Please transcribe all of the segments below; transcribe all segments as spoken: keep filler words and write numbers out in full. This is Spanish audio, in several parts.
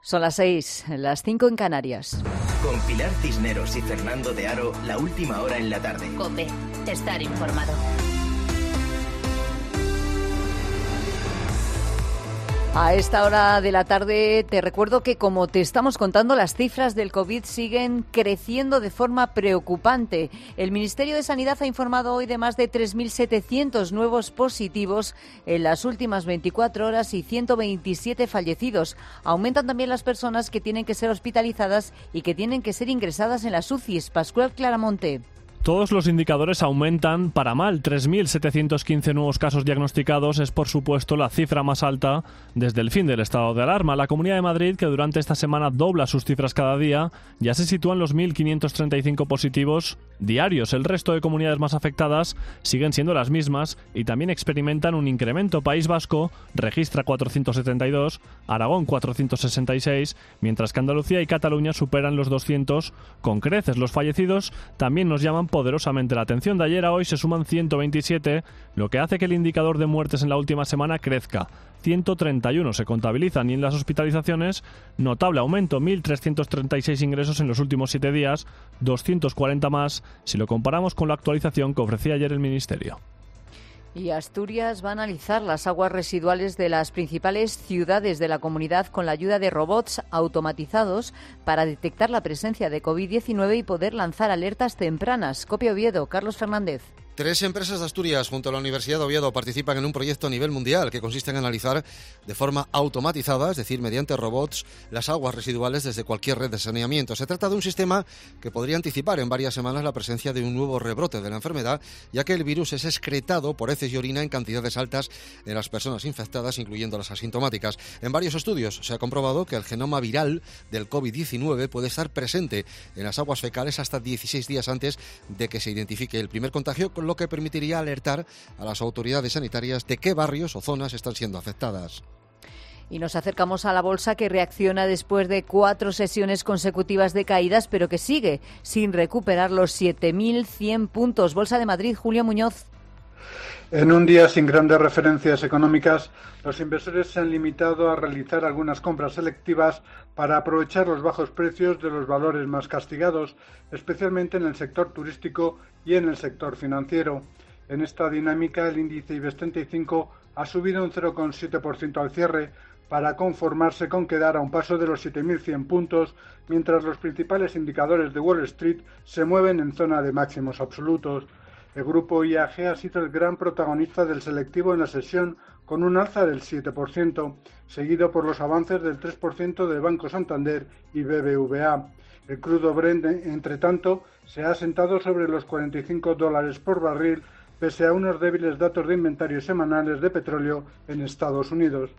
Son las seis, las cinco en Canarias. Con Pilar Cisneros y Fernando de Aro, la última hora en la tarde. COPE, estar informado. A esta hora de la tarde te recuerdo que, como te estamos contando, las cifras del COVID siguen creciendo de forma preocupante. El Ministerio de Sanidad ha informado hoy de más de tres mil setecientos nuevos positivos en las últimas veinticuatro horas y ciento veintisiete fallecidos. Aumentan también las personas que tienen que ser hospitalizadas y que tienen que ser ingresadas en las U C Is. Pascual Claramonte. Todos los indicadores aumentan para mal. tres mil setecientos quince nuevos casos diagnosticados es, por supuesto, la cifra más alta desde el fin del estado de alarma. La Comunidad de Madrid, que durante esta semana dobla sus cifras cada día, ya se sitúa en los mil quinientos treinta y cinco positivos diarios. El resto de comunidades más afectadas siguen siendo las mismas y también experimentan un incremento. País Vasco registra cuatrocientos setenta y dos, Aragón cuatrocientos sesenta y seis, mientras que Andalucía y Cataluña superan los doscientos con creces. Los fallecidos también nos llaman poderosamente la atención. De ayer a hoy se suman ciento veintisiete, lo que hace que el indicador de muertes en la última semana crezca. ciento treinta y uno se contabilizan y en las hospitalizaciones, notable aumento, mil trescientos treinta y seis ingresos en los últimos siete días, doscientos cuarenta más si lo comparamos con la actualización que ofrecía ayer el Ministerio. Y Asturias va a analizar las aguas residuales de las principales ciudades de la comunidad con la ayuda de robots automatizados para detectar la presencia de COVID diecinueve y poder lanzar alertas tempranas. Copia Oviedo, Carlos Fernández. Tres empresas de Asturias junto a la Universidad de Oviedo participan en un proyecto a nivel mundial que consiste en analizar de forma automatizada, es decir, mediante robots, las aguas residuales desde cualquier red de saneamiento. Se trata de un sistema que podría anticipar en varias semanas la presencia de un nuevo rebrote de la enfermedad, ya que el virus es excretado por heces y orina en cantidades altas en las personas infectadas, incluyendo las asintomáticas. En varios estudios se ha comprobado que el genoma viral del COVID diecinueve puede estar presente en las aguas fecales hasta dieciséis días antes de que se identifique el primer contagio, con lo que permitiría alertar a las autoridades sanitarias de qué barrios o zonas están siendo afectadas. Y nos acercamos a la bolsa, que reacciona después de cuatro sesiones consecutivas de caídas, pero que sigue sin recuperar los siete mil cien puntos. Bolsa de Madrid, Julio Muñoz. En un día sin grandes referencias económicas, los inversores se han limitado a realizar algunas compras selectivas para aprovechar los bajos precios de los valores más castigados, especialmente en el sector turístico y en el sector financiero. En esta dinámica, el índice IBEX treinta y cinco ha subido un cero coma siete por ciento al cierre, para conformarse con quedar a un paso de los siete mil cien puntos, mientras los principales indicadores de Wall Street se mueven en zona de máximos absolutos. El grupo I A G ha sido el gran protagonista del selectivo en la sesión, con un alza del siete por ciento, seguido por los avances del tres por ciento de Banco Santander y B B V A. El crudo Brent, entre tanto, se ha asentado sobre los cuarenta y cinco dólares por barril, pese a unos débiles datos de inventarios semanales de petróleo en Estados Unidos.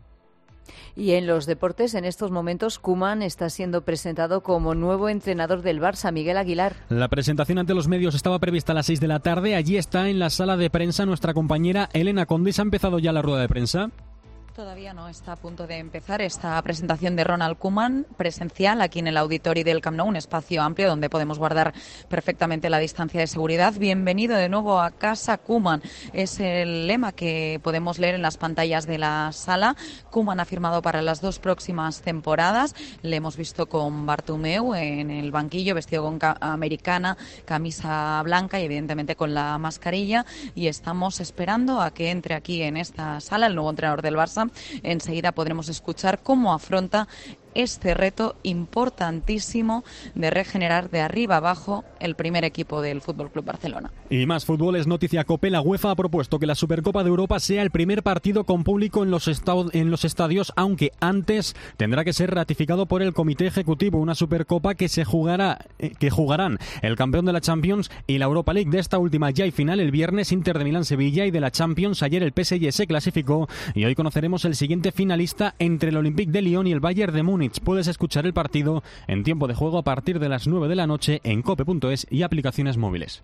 Y en los deportes, en estos momentos, Koeman está siendo presentado como nuevo entrenador del Barça. Miguel Aguilar. La presentación ante los medios estaba prevista a las seis de la tarde. Allí está en la sala de prensa nuestra compañera Elena Condis. ¿Ha empezado ya la rueda de prensa? Todavía no está a punto de empezar esta presentación de Ronald Koeman presencial aquí en el Auditori del Camp Nou, un espacio amplio donde podemos guardar perfectamente la distancia de seguridad. Bienvenido de nuevo a casa, Koeman. Es el lema que podemos leer en las pantallas de la sala. Koeman ha firmado para las dos próximas temporadas. Le hemos visto con Bartomeu en el banquillo, vestido con ca- americana, camisa blanca y evidentemente con la mascarilla. Y estamos esperando a que entre aquí en esta sala el nuevo entrenador del Barça. Enseguida podremos escuchar cómo afronta este reto importantísimo de regenerar de arriba abajo el primer equipo del F C Barcelona. Y más fútbol, es noticia COPE. La UEFA ha propuesto que la Supercopa de Europa sea el primer partido con público en los, estados, en los estadios, aunque antes tendrá que ser ratificado por el Comité Ejecutivo. Una Supercopa que se jugará, eh, que jugarán el campeón de la Champions y la Europa League. De esta última ya hay final el viernes, Inter de Milán-Sevilla, y de la Champions ayer el P S G se clasificó y hoy conoceremos el siguiente finalista entre el Olympique de Lyon y el Bayern de Múnich. Puedes escuchar el partido en tiempo de juego a partir de las nueve de la noche en cope punto es y aplicaciones móviles.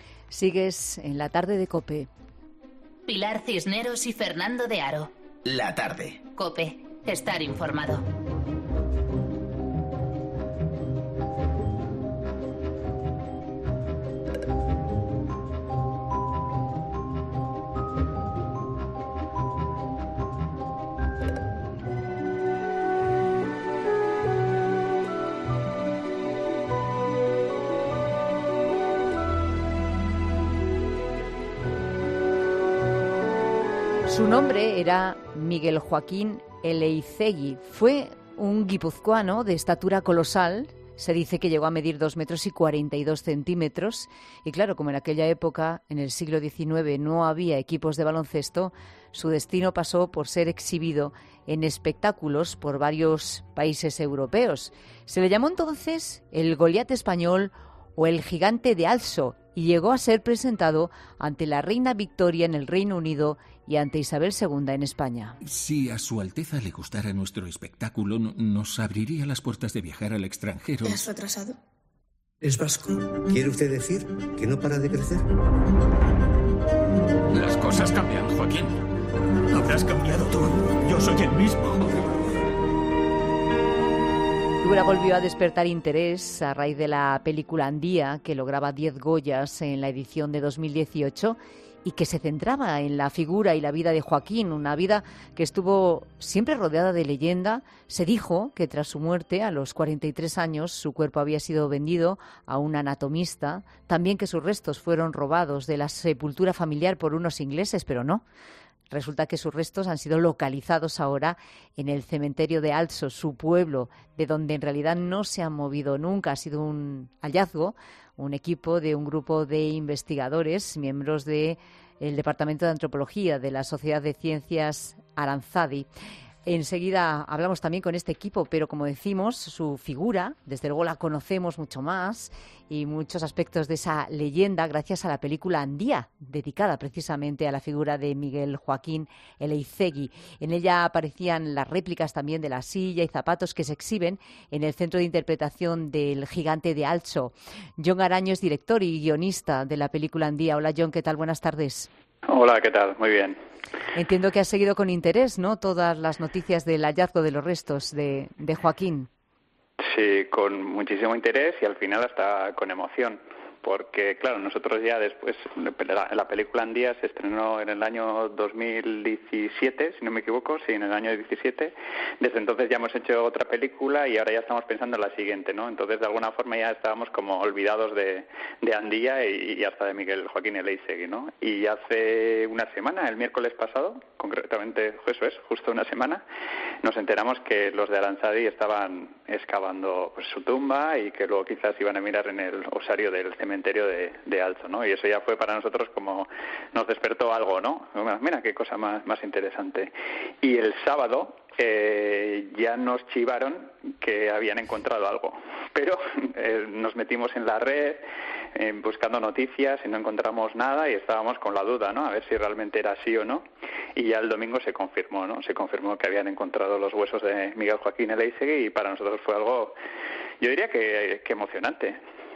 Sigues en la tarde de COPE. Pilar Cisneros y Fernando de Aro. La tarde. COPE, estar informado. Su nombre era Miguel Joaquín Eleizegui. Fue un guipuzcoano de estatura colosal. Se dice que llegó a medir dos metros y cuarenta y dos centímetros. Y claro, como en aquella época, en el siglo diecinueve, no había equipos de baloncesto, su destino pasó por ser exhibido en espectáculos por varios países europeos. Se le llamó entonces el Goliat español o el Gigante de Alzo y llegó a ser presentado ante la reina Victoria en el Reino Unido y ante Isabel segunda en España. Si a Su Alteza le gustara nuestro espectáculo, nos abriría las puertas de viajar al extranjero. ¿Te has retrasado? ¿Es vasco? ¿Quiere usted decir que no para de crecer? Las cosas cambian, Joaquín. Habrás cambiado tú. Yo soy el mismo. Figura volvió a despertar interés a raíz de la película Andía, que lograba diez Goyas en la edición de dos mil dieciocho y que se centraba en la figura y la vida de Joaquín, una vida que estuvo siempre rodeada de leyenda. Se dijo que tras su muerte, a los cuarenta y tres años, su cuerpo había sido vendido a un anatomista, también que sus restos fueron robados de la sepultura familiar por unos ingleses, pero no. Resulta que sus restos han sido localizados ahora en el cementerio de Alzo, su pueblo, de donde en realidad no se han movido nunca. Ha sido un hallazgo, un equipo de un grupo de investigadores, miembros del Departamento de Antropología de la Sociedad de Ciencias Aranzadi. Enseguida hablamos también con este equipo, pero como decimos, su figura, desde luego la conocemos mucho más y muchos aspectos de esa leyenda gracias a la película Andía, dedicada precisamente a la figura de Miguel Joaquín Eleizegui. En ella aparecían las réplicas también de la silla y zapatos que se exhiben en el Centro de Interpretación del Gigante de Alzo. John Araño es director y guionista de la película Andía. Hola John, ¿qué tal? Buenas tardes. Hola, ¿qué tal? Muy bien. Entiendo que has seguido con interés, ¿no?, todas las noticias del hallazgo de los restos de, de Joaquín. Sí, con muchísimo interés y al final hasta con emoción. Porque, claro, nosotros ya después, la, la película Andía se estrenó en el año dos mil diecisiete, si no me equivoco, sí, en el año diecisiete. Desde entonces ya hemos hecho otra película y ahora ya estamos pensando en la siguiente, ¿no? Entonces, de alguna forma ya estábamos como olvidados de, de Andía y, y hasta de Miguel Joaquín Eleizegui, ¿no? Y hace una semana, el miércoles pasado, concretamente, eso es, justo una semana, nos enteramos que los de Aranzadi estaban excavando pues, su tumba y que luego quizás iban a mirar en el osario del cementerio de, de Alzo, ¿no? Y eso ya fue para nosotros como nos despertó algo, ¿no? Mira qué cosa más, más interesante. Y el sábado eh, ya nos chivaron que habían encontrado algo, pero eh, nos metimos en la red eh, buscando noticias y no encontramos nada y estábamos con la duda, ¿no? A ver si realmente era así o no. Y ya el domingo se confirmó, ¿no? Se confirmó que habían encontrado los huesos de Miguel Joaquín Eleizegui y para nosotros fue algo, yo diría que, que emocionante.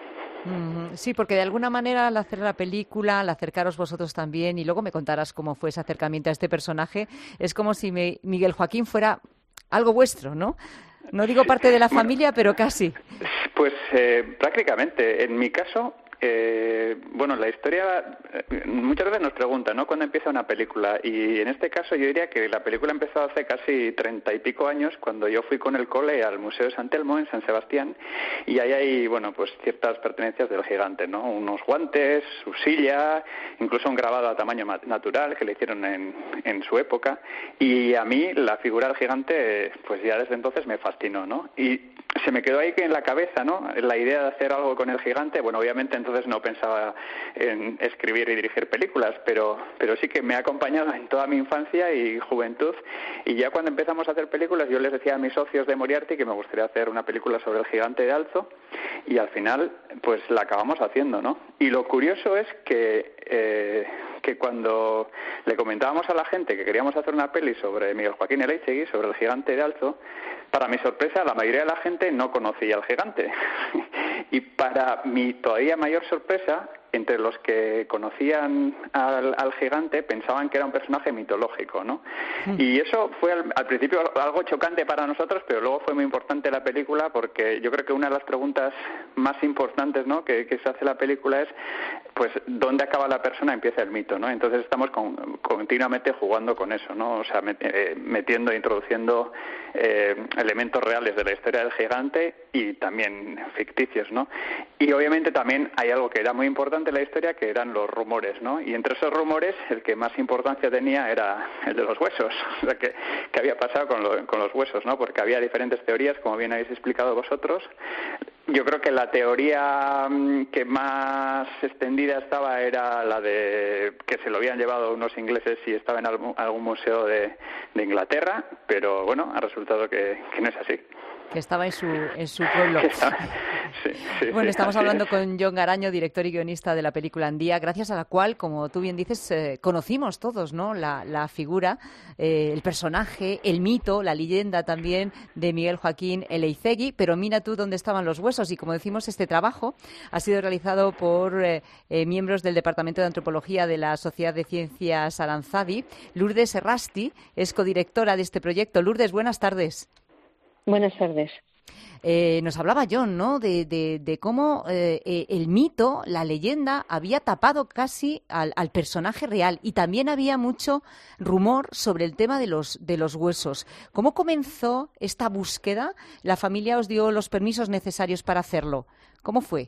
Sí, porque de alguna manera al hacer la película, al acercaros vosotros también, y luego me contarás cómo fue ese acercamiento a este personaje, es como si me, Miguel Joaquín fuera algo vuestro, ¿no? No digo parte de la familia, bueno, pero casi. Pues eh, prácticamente. En mi caso, eh, bueno, la historia, eh, muchas veces nos preguntan, ¿no?, ¿cuándo empieza una película? Y en este caso yo diría que la película empezó hace casi treinta y pico años, cuando yo fui con el cole al Museo de San Telmo, en San Sebastián, y ahí hay, bueno, pues ciertas pertenencias del gigante, ¿no? Unos guantes, su silla, incluso un grabado a tamaño natural que le hicieron en, en su época, y a mí la figura del gigante, pues ya desde entonces me fascinó, ¿no? Y se me quedó ahí que en la cabeza, ¿no?, la idea de hacer algo con el gigante. Bueno, obviamente entonces no pensaba en escribir y dirigir películas, pero pero sí que me ha acompañado en toda mi infancia y juventud, y ya cuando empezamos a hacer películas yo les decía a mis socios de Moriarty que me gustaría hacer una película sobre el Gigante de Alzo, y al final pues la acabamos haciendo, ¿no? Y lo curioso es que eh, que cuando le comentábamos a la gente que queríamos hacer una peli sobre Miguel Joaquín Eleizegui, sobre el Gigante de Alzo, para mi sorpresa la mayoría de la gente no conocía al gigante. Y para mi todavía mayor sorpresa, entre los que conocían al, al gigante pensaban que era un personaje mitológico, ¿no? Mm. Y eso fue al, al principio algo chocante para nosotros, pero luego fue muy importante la película, porque yo creo que una de las preguntas más importantes, ¿no?, que, que se hace la película es pues dónde acaba la persona empieza el mito, ¿no? Entonces estamos con, continuamente jugando con eso, ¿no? O sea, met, eh, metiendo, introduciendo eh, elementos reales de la historia del gigante y también ficticios, ¿no? Y obviamente también hay algo que era muy importante en la historia, que eran los rumores, ¿no? Y entre esos rumores, el que más importancia tenía era el de los huesos, o sea, que, que había pasado con, lo, con los huesos, ¿no? Porque había diferentes teorías, como bien habéis explicado vosotros. Yo creo que la teoría que más extendida estaba era la de que se lo habían llevado unos ingleses y estaba en algún, algún museo de, de Inglaterra, pero bueno, ha resultado que, que no es así. Que estaba en su, en su pueblo. Sí, sí, bueno, sí, estamos así hablando es. con Jon Garaño, director y guionista de la película Andía, gracias a la cual, como tú bien dices, eh, conocimos todos, ¿no? La, la figura, eh, el personaje, el mito, la leyenda también de Miguel Joaquín Eleizegui. Pero mira tú dónde estaban los huesos. Y como decimos, este trabajo ha sido realizado por eh, eh, miembros del Departamento de Antropología de la Sociedad de Ciencias Aranzadi. Lourdes Errasti es codirectora de este proyecto. Lourdes, buenas tardes. Buenas tardes. Eh, nos hablaba Jon, ¿no?, de, de, de cómo eh, eh, el mito, la leyenda, había tapado casi al, al personaje real, y también había mucho rumor sobre el tema de los, de los huesos. ¿Cómo comenzó esta búsqueda? ¿La familia os dio los permisos necesarios para hacerlo? ¿Cómo fue?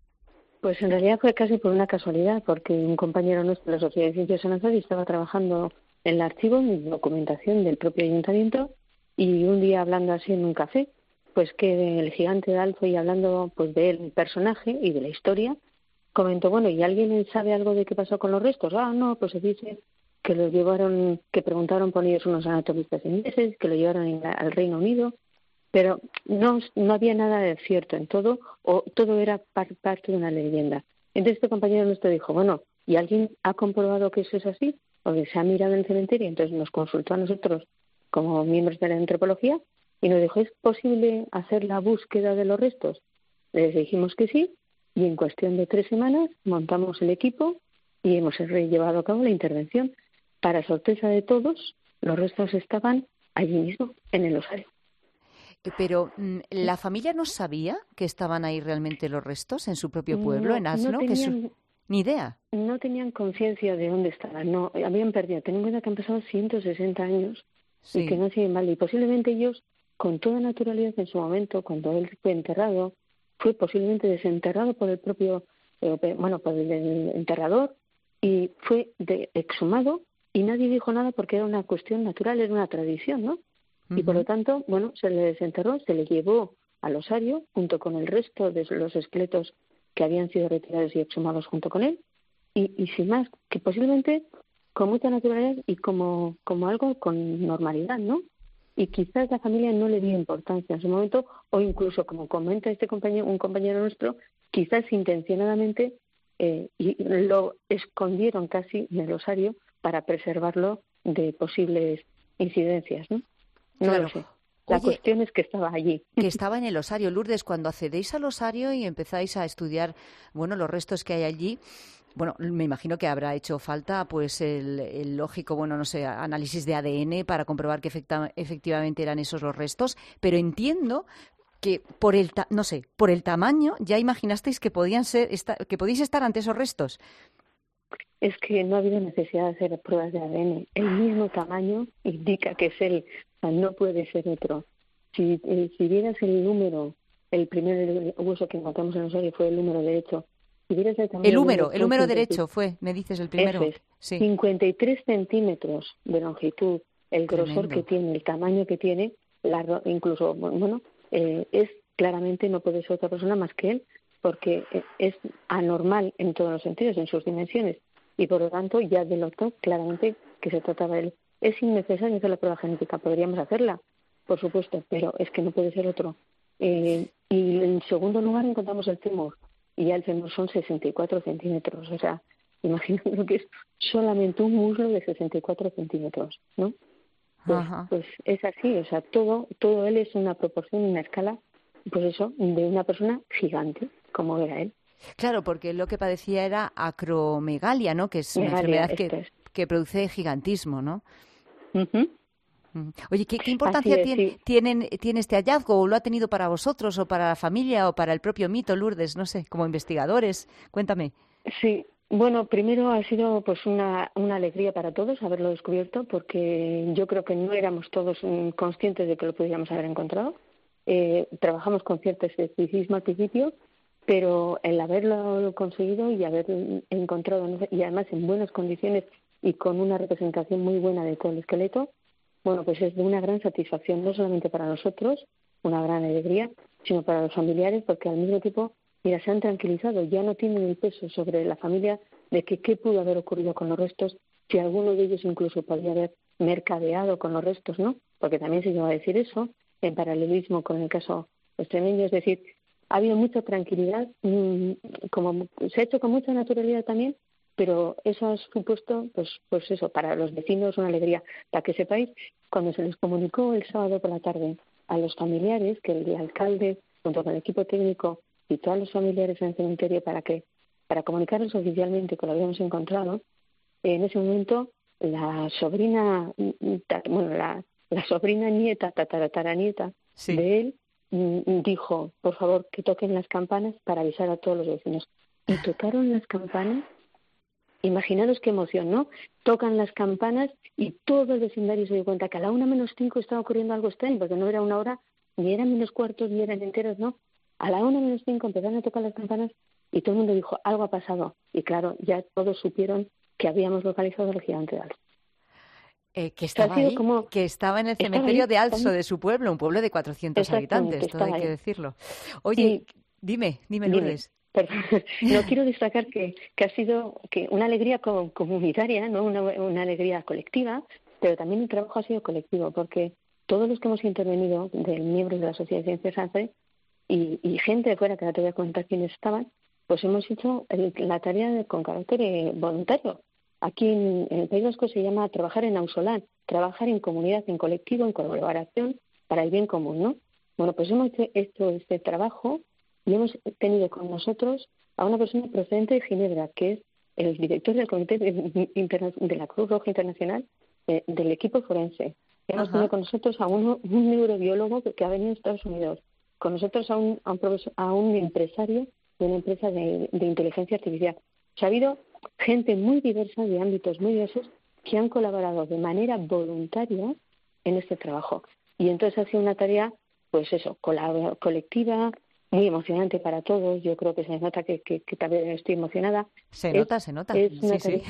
Pues en realidad fue casi por una casualidad, porque un compañero nuestro de la Sociedad de Ciencias Aranzadi estaba trabajando en el archivo, en documentación del propio ayuntamiento, y un día hablando así en un café, pues que el gigante de Alfo, y hablando pues del personaje y de la historia, comentó, bueno, ¿y alguien sabe algo de qué pasó con los restos? Ah, no, pues se dice que los llevaron, que preguntaron por ellos unos anatomistas ingleses, que lo llevaron en la, al Reino Unido, pero no, no había nada de cierto en todo, o todo era par, parte de una leyenda. Entonces este compañero nuestro dijo, bueno, ¿y alguien ha comprobado que eso es así? O que se ha mirado en el cementerio. Entonces nos consultó a nosotros como miembros de la antropología y nos dijo, ¿es posible hacer la búsqueda de los restos? Les dijimos que sí, y en cuestión de tres semanas montamos el equipo y hemos llevado a cabo la intervención. Para sorpresa de todos, los restos estaban allí mismo, en el osario. Pero, ¿la familia no sabía que estaban ahí realmente los restos en su propio pueblo, no, en Asno? No tenían, que su... Ni idea. No tenían conciencia de dónde estaban, no, habían perdido. Ten en cuenta que han pasado ciento sesenta años sí. y que no siguen mal. Y posiblemente ellos, con toda naturalidad en su momento, cuando él fue enterrado, fue posiblemente desenterrado por el propio, eh, bueno, por el, el enterrador, y fue de, exhumado, y nadie dijo nada porque era una cuestión natural, era una tradición, ¿no? Uh-huh. Y por lo tanto, bueno, se le desenterró, se le llevó al osario, junto con el resto de los esqueletos que habían sido retirados y exhumados junto con él, y, y sin más, que posiblemente con mucha naturalidad y como, como algo con normalidad, ¿no? Y quizás la familia no le dio importancia en su momento, o incluso, como comenta este compañero, un compañero nuestro, quizás intencionadamente eh, y lo escondieron casi en el osario para preservarlo de posibles incidencias, ¿no? No claro. lo sé. La Oye, cuestión es que estaba allí. Que estaba en el osario. Lourdes, cuando accedéis al osario y empezáis a estudiar, bueno, los restos que hay allí, bueno, me imagino que habrá hecho falta, pues, el, el lógico, bueno, no sé, análisis de A D N para comprobar que efecta, efectivamente eran esos los restos, pero entiendo que por el, ta- no sé, por el tamaño ya imaginasteis que podían ser, esta, que podíais estar ante esos restos. Es que no ha habido necesidad de hacer pruebas de A D N. El mismo tamaño indica que es él, o sea, no puede ser otro. Si, eh, si vieras el número, el primer hueso que encontramos en el osario fue el número derecho. Si vieras el tamaño el húmero, de el húmero derecho fue, me dices, el primero. Es, sí. cincuenta y tres centímetros de longitud, el grosor Tremendo. que tiene, el tamaño que tiene, la, incluso, bueno, eh, es claramente no puede ser otra persona más que él, porque es anormal en todos los sentidos, en sus dimensiones, y por lo tanto ya denotó claramente que se trataba de él. Es innecesario hacer la prueba genética, podríamos hacerla, por supuesto, pero es que no puede ser otro. Eh, y en segundo lugar encontramos el fémur, y ya el fémur son sesenta y cuatro centímetros, o sea, imagínate lo que es solamente un muslo de sesenta y cuatro centímetros, ¿no? Pues, pues es así, o sea, todo, todo él es una proporción, una escala, pues eso, de una persona gigante, como era él. Claro, porque lo que padecía era acromegalia, ¿no? Que es una Megalia, enfermedad que, es. que produce gigantismo, ¿no? Uh-huh. Oye, ¿qué, qué importancia es, tiene, sí. tienen, tiene este hallazgo, o lo ha tenido para vosotros, o para la familia, o para el propio mito, Lourdes? No sé, como investigadores, cuéntame. Sí, bueno, primero ha sido pues una, una alegría para todos haberlo descubierto, porque yo creo que no éramos todos conscientes de que lo pudiéramos haber encontrado. Eh, trabajamos con cierto escepticismo al principio, pero el haberlo conseguido y haber encontrado, y además en buenas condiciones y con una representación muy buena de todo el esqueleto, bueno, pues es de una gran satisfacción, no solamente para nosotros, una gran alegría, sino para los familiares, porque al mismo tiempo, mira, se han tranquilizado, ya no tienen el peso sobre la familia de que qué pudo haber ocurrido con los restos, si alguno de ellos incluso podría haber mercadeado con los restos, ¿no? Porque también se lleva a decir eso, en paralelismo con el caso extremeño, es decir, ha habido mucha tranquilidad, como se ha hecho con mucha naturalidad también, pero eso ha supuesto, pues, pues eso, para los vecinos una alegría. Para que sepáis, cuando se les comunicó el sábado por la tarde a los familiares, que el alcalde, junto con el equipo técnico y todos los familiares en el cementerio, para que para comunicarles oficialmente que lo habíamos encontrado, en ese momento la sobrina, bueno, la, la sobrina nieta, tatarataranieta sí. de él, dijo, por favor, que toquen las campanas para avisar a todos los vecinos. Y tocaron las campanas. Imaginaros qué emoción, ¿no? Tocan las campanas y todo el vecindario se dio cuenta que a la una menos cinco estaba ocurriendo algo extraño, porque no era una hora, ni eran menos cuartos, ni eran enteros, ¿no? A la una menos cinco empezaron a tocar las campanas y todo el mundo dijo, algo ha pasado. Y claro, ya todos supieron que habíamos localizado al gigante de Alzo. Eh, que estaba ahí, como, que estaba en el cementerio ahí, de Alzo, también. De su pueblo, un pueblo de cuatrocientos habitantes, todo hay ahí. Que decirlo. Oye, y, dime, dime, Lourdes. Perdón. No quiero destacar que, que ha sido que una alegría comunitaria, no una, una alegría colectiva, pero también el trabajo ha sido colectivo, porque todos los que hemos intervenido, de miembros de la Sociedad de Ciencias Sanse y, y gente de fuera, que ahora te voy a contar quiénes estaban, pues hemos hecho el, la tarea de, con carácter eh, voluntario. Aquí en, en el País Vasco se llama trabajar en ausolán, trabajar en comunidad, en colectivo, en colaboración para el bien común, ¿no? Bueno, pues hemos hecho este trabajo y hemos tenido con nosotros a una persona procedente de Ginebra, que es el director del Comité de, Interna- de la Cruz Roja Internacional eh, del equipo forense. Hemos Ajá. tenido con nosotros a uno, un neurobiólogo que, que ha venido de Estados Unidos, con nosotros a un, a un, profesor, a un empresario de una empresa de, de inteligencia artificial. O sea, ha habido gente muy diversa, de ámbitos muy diversos, que han colaborado de manera voluntaria en este trabajo. Y entonces ha sido una tarea, pues eso, colab- colectiva, muy emocionante para todos. Yo creo que se nota que, que, que también estoy emocionada. Se nota, es, se nota. Es sí, sí.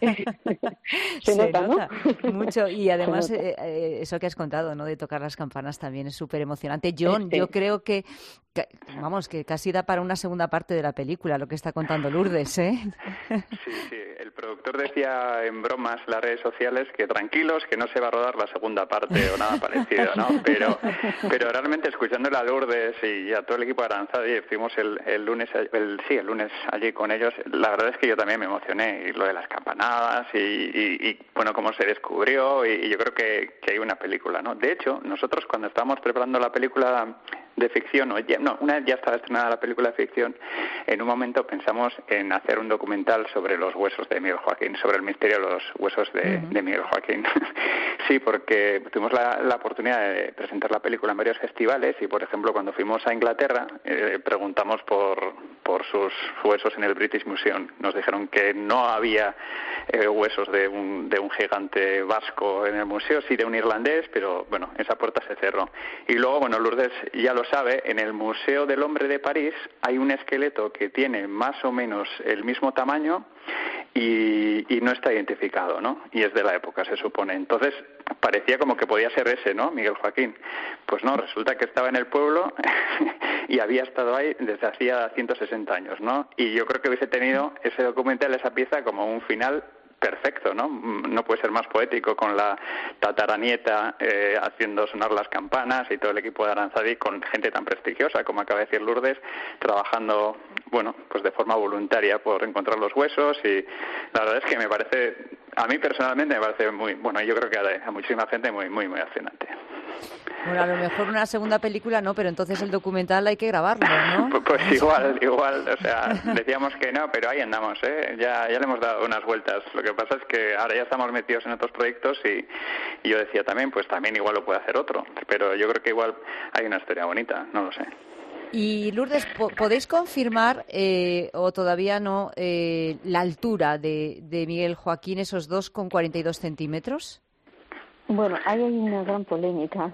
se, se nota, nota ¿no? mucho. Y además, eh, eh, eso que has contado, ¿no? De tocar las campanas también es súper emocionante. John, este. yo creo que, que, vamos, que casi da para una segunda parte de la película lo que está contando Lourdes, ¿eh? Sí, sí. El productor decía en bromas en las redes sociales que tranquilos, que no se va a rodar la segunda parte o nada parecido, ¿no? Pero, pero realmente escuchándole a Lourdes y a todo el equipo de Aranzadi, fuimos el, el lunes, el, sí, el lunes allí con ellos, la verdad es que yo también me emocioné, y lo de las campanadas y, y, y bueno, cómo se descubrió, y, y yo creo que, que hay una película, ¿no? De hecho, nosotros cuando estábamos preparando la película de ficción, o ya, no, una vez ya estaba estrenada la película de ficción, en un momento pensamos en hacer un documental sobre los huesos de Miguel Joaquín, sobre el misterio de los huesos de, uh-huh. de Miguel Joaquín. Sí, porque tuvimos la, la oportunidad de presentar la película en varios festivales y, por ejemplo, cuando fuimos a Inglaterra, eh, preguntamos por, por sus huesos en el British Museum. Nos dijeron que no había eh, huesos de un, de un gigante vasco en el museo, sí de un irlandés, pero bueno, esa puerta se cerró. Y luego, bueno, Lourdes ya lo sabe, en el Museo del Hombre de París hay un esqueleto que tiene más o menos el mismo tamaño y, y no está identificado, ¿no? Y es de la época, se supone. Entonces, parecía como que podía ser ese, ¿no? Miguel Joaquín. Pues no, resulta que estaba en el pueblo y había estado ahí desde hacía ciento sesenta años, ¿no? Y yo creo que hubiese tenido ese documental, esa pieza, como un final perfecto, ¿no? No puede ser más poético, con la tataranieta eh, haciendo sonar las campanas y todo el equipo de Aranzadi, con gente tan prestigiosa como acaba de decir Lourdes, trabajando, bueno, pues de forma voluntaria por encontrar los huesos. Y la verdad es que me parece, a mí personalmente me parece muy, bueno, yo creo que a, a muchísima gente muy, muy, muy emocionante. Bueno, a lo mejor una segunda película no, pero entonces el documental hay que grabarlo, ¿no? Pues, pues igual, igual, o sea, decíamos que no, pero ahí andamos, ¿eh? Ya, ya le hemos dado unas vueltas. Lo que pasa es que ahora ya estamos metidos en otros proyectos y, y yo decía también, pues también igual lo puede hacer otro, pero yo creo que igual hay una historia bonita, no lo sé. Y Lourdes, ¿podéis confirmar eh, o todavía no eh, la altura de, de Miguel Joaquín, esos dos con cuarenta y dos centímetros? Bueno, ahí hay una gran polémica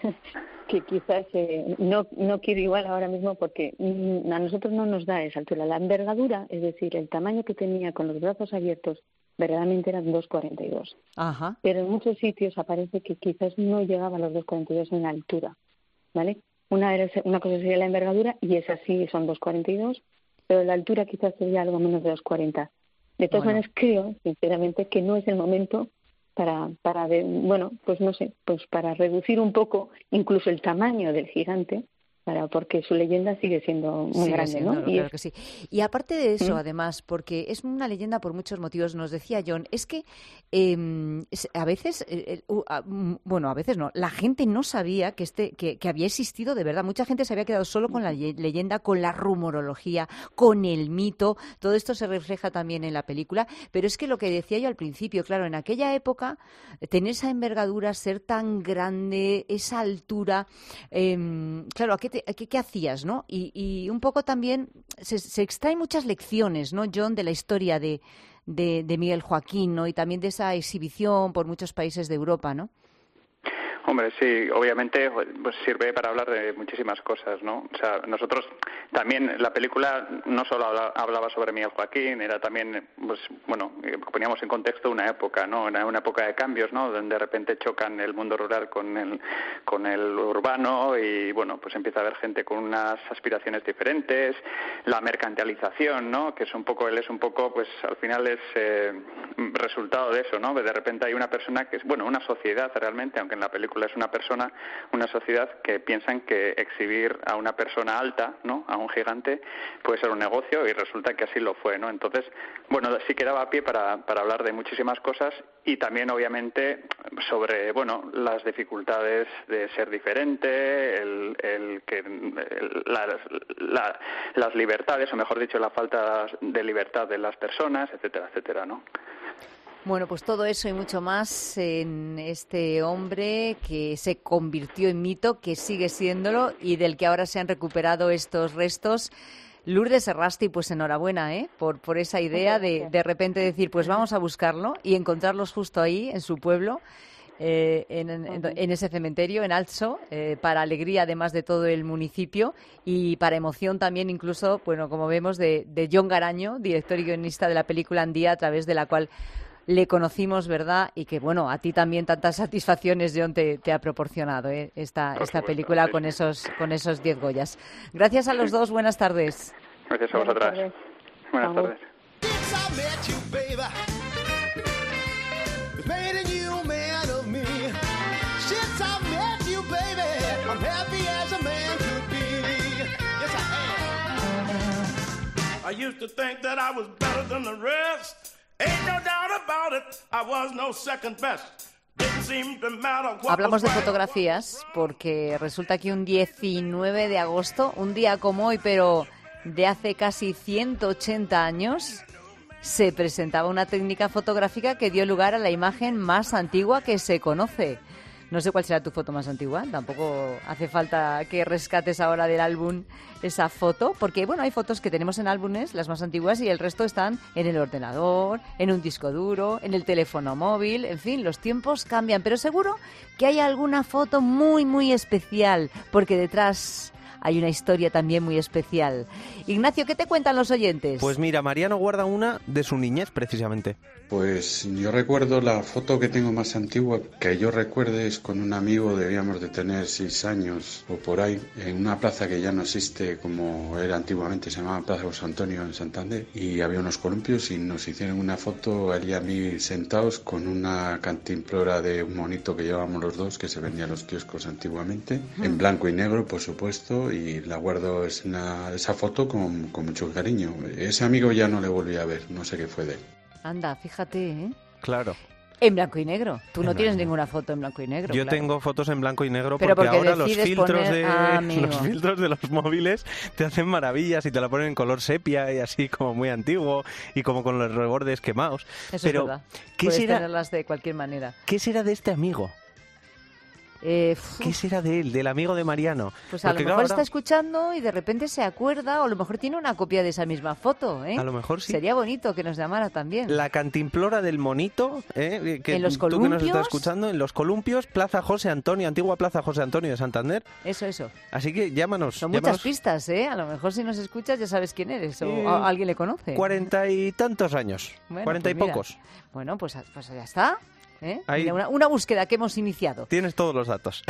que quizás eh, no, no quiero igual ahora mismo porque mm, a nosotros no nos da esa altura. La envergadura, es decir, el tamaño que tenía con los brazos abiertos, verdaderamente eran dos cuarenta y dos. Ajá. Pero en muchos sitios aparece que quizás no llegaba a los dos cuarenta y dos en la altura, ¿vale? Una, era, una cosa sería la envergadura y esa sí son dos cuarenta y dos, pero la altura quizás sería algo menos de dos cuarenta. De todas bueno. maneras, creo, sinceramente, que no es el momento para, para de, bueno, pues no sé, pues para reducir un poco incluso el tamaño del gigante, para porque su leyenda sigue siendo muy sigue grande, siendo, ¿no? Claro Y es... que sí. Y aparte de eso, ¿Mm? además, porque es una leyenda por muchos motivos, nos decía John, es que eh, a veces, eh, uh, uh, bueno, a veces no, la gente no sabía que este que, que había existido de verdad. Mucha gente se había quedado solo con la leyenda, con la rumorología, con el mito. Todo esto se refleja también en la película. Pero es que lo que decía yo al principio, claro, en aquella época, tener esa envergadura, ser tan grande, esa altura, eh, claro, ¿a qué ¿Qué, ¿Qué hacías, no? Y, y un poco también se, se extraen muchas lecciones, ¿no, John, de la historia de, de, de Miguel Joaquín, ¿no? Y también de esa exhibición por muchos países de Europa, ¿no? Hombre, sí, obviamente pues sirve para hablar de muchísimas cosas, ¿no? O sea, nosotros también, la película no solo hablaba sobre Miguel Joaquín, era también, pues bueno, poníamos en contexto una época, ¿no? Una, una época de cambios, ¿no? Donde de repente chocan el mundo rural con el, con el urbano y, bueno, pues empieza a haber gente con unas aspiraciones diferentes, la mercantilización, ¿no? Que es un poco, él es un poco, pues al final es eh, resultado de eso, ¿no? De repente hay una persona que es, bueno, una sociedad realmente, aunque en la película es una persona, una sociedad que piensan que exhibir a una persona alta, ¿no? A un gigante puede ser un negocio y resulta que así lo fue, ¿no? Entonces, bueno, sí que daba pie para, para hablar de muchísimas cosas y también obviamente sobre, bueno, las dificultades de ser diferente, el, el que el, la, la, las libertades, o mejor dicho, la falta de libertad de las personas, etcétera, etcétera, ¿no? Bueno, pues todo eso y mucho más en este hombre que se convirtió en mito, que sigue siéndolo y del que ahora se han recuperado estos restos. Lourdes Errasti, pues enhorabuena, ¿eh? Por, por esa idea de de repente decir, pues vamos a buscarlo y encontrarlos justo ahí, en su pueblo, eh, en, en, en ese cementerio, en Altso, eh, para alegría además de todo el municipio y para emoción también incluso, bueno, como vemos, de, de John Garaño, director y guionista de la película Andía, a través de la cual le conocimos, ¿verdad? Y que, bueno, a ti también tantas satisfacciones, John, te, te ha proporcionado ¿eh? esta, esta película con esos con esos diez Goyas. Gracias a los dos, buenas tardes. Gracias a vosotras. Buenas tardes. Hablamos de fotografías porque resulta que un diecinueve de agosto, un día como hoy, pero de hace casi ciento ochenta años, se presentaba una técnica fotográfica que dio lugar a la imagen más antigua que se conoce. No sé cuál será tu foto más antigua, tampoco hace falta que rescates ahora del álbum esa foto, porque bueno, hay fotos que tenemos en álbumes, las más antiguas, y el resto están en el ordenador, en un disco duro, en el teléfono móvil, en fin, los tiempos cambian, pero seguro que hay alguna foto muy, muy especial, porque detrás hay una historia también muy especial. Ignacio, ¿qué te cuentan los oyentes? Pues mira, Mariano guarda una de su niñez, precisamente. Pues yo recuerdo la foto que tengo más antigua, que yo recuerde, es con un amigo, debíamos de tener seis años o por ahí, en una plaza que ya no existe como era antiguamente, se llamaba Plaza José Antonio en Santander, y había unos columpios y nos hicieron una foto, a él y a mí sentados, con una cantimplora de un monito que llevábamos los dos, que se vendía en los kioscos antiguamente, uh-huh. en blanco y negro, por supuesto, y la guardo es una, esa foto con, con mucho cariño. Ese amigo ya no le volví a ver, no sé qué fue de él. Anda, fíjate, ¿eh? Claro. En blanco y negro. Tú en no tienes blanco. ninguna foto en blanco y negro. Yo claro. tengo fotos en blanco y negro Pero porque, porque ahora los filtros, poner... de, ah, los filtros de los móviles te hacen maravillas y te la ponen en color sepia y así como muy antiguo y como con los rebordes quemados. Eso Pero, es verdad. ¿qué Puedes será, tenerlas de cualquier manera. ¿Qué será de este amigo? Eh, ¿Qué será de él, del amigo de Mariano? Pues a Porque, lo mejor claro, está ahora- escuchando y de repente se acuerda, o a lo mejor tiene una copia de esa misma foto, ¿eh? A lo mejor sí. Sería bonito que nos llamara también. La cantimplora del monito, ¿eh? que ¿En los tú que nos columpios? estás escuchando, en los columpios, Plaza José Antonio, antigua Plaza José Antonio de Santander. Eso, eso. Así que llámanos. Son llámanos. muchas pistas, ¿eh? A lo mejor si nos escuchas ya sabes quién eres o Eh, a- alguien le conoce. Cuarenta y tantos años. Bueno, Cuarenta pues y mira. pocos. Bueno, pues, pues ya está. ¿eh? Ahí- Mira, una, una búsqueda que hemos iniciado. Tienes todos los datos.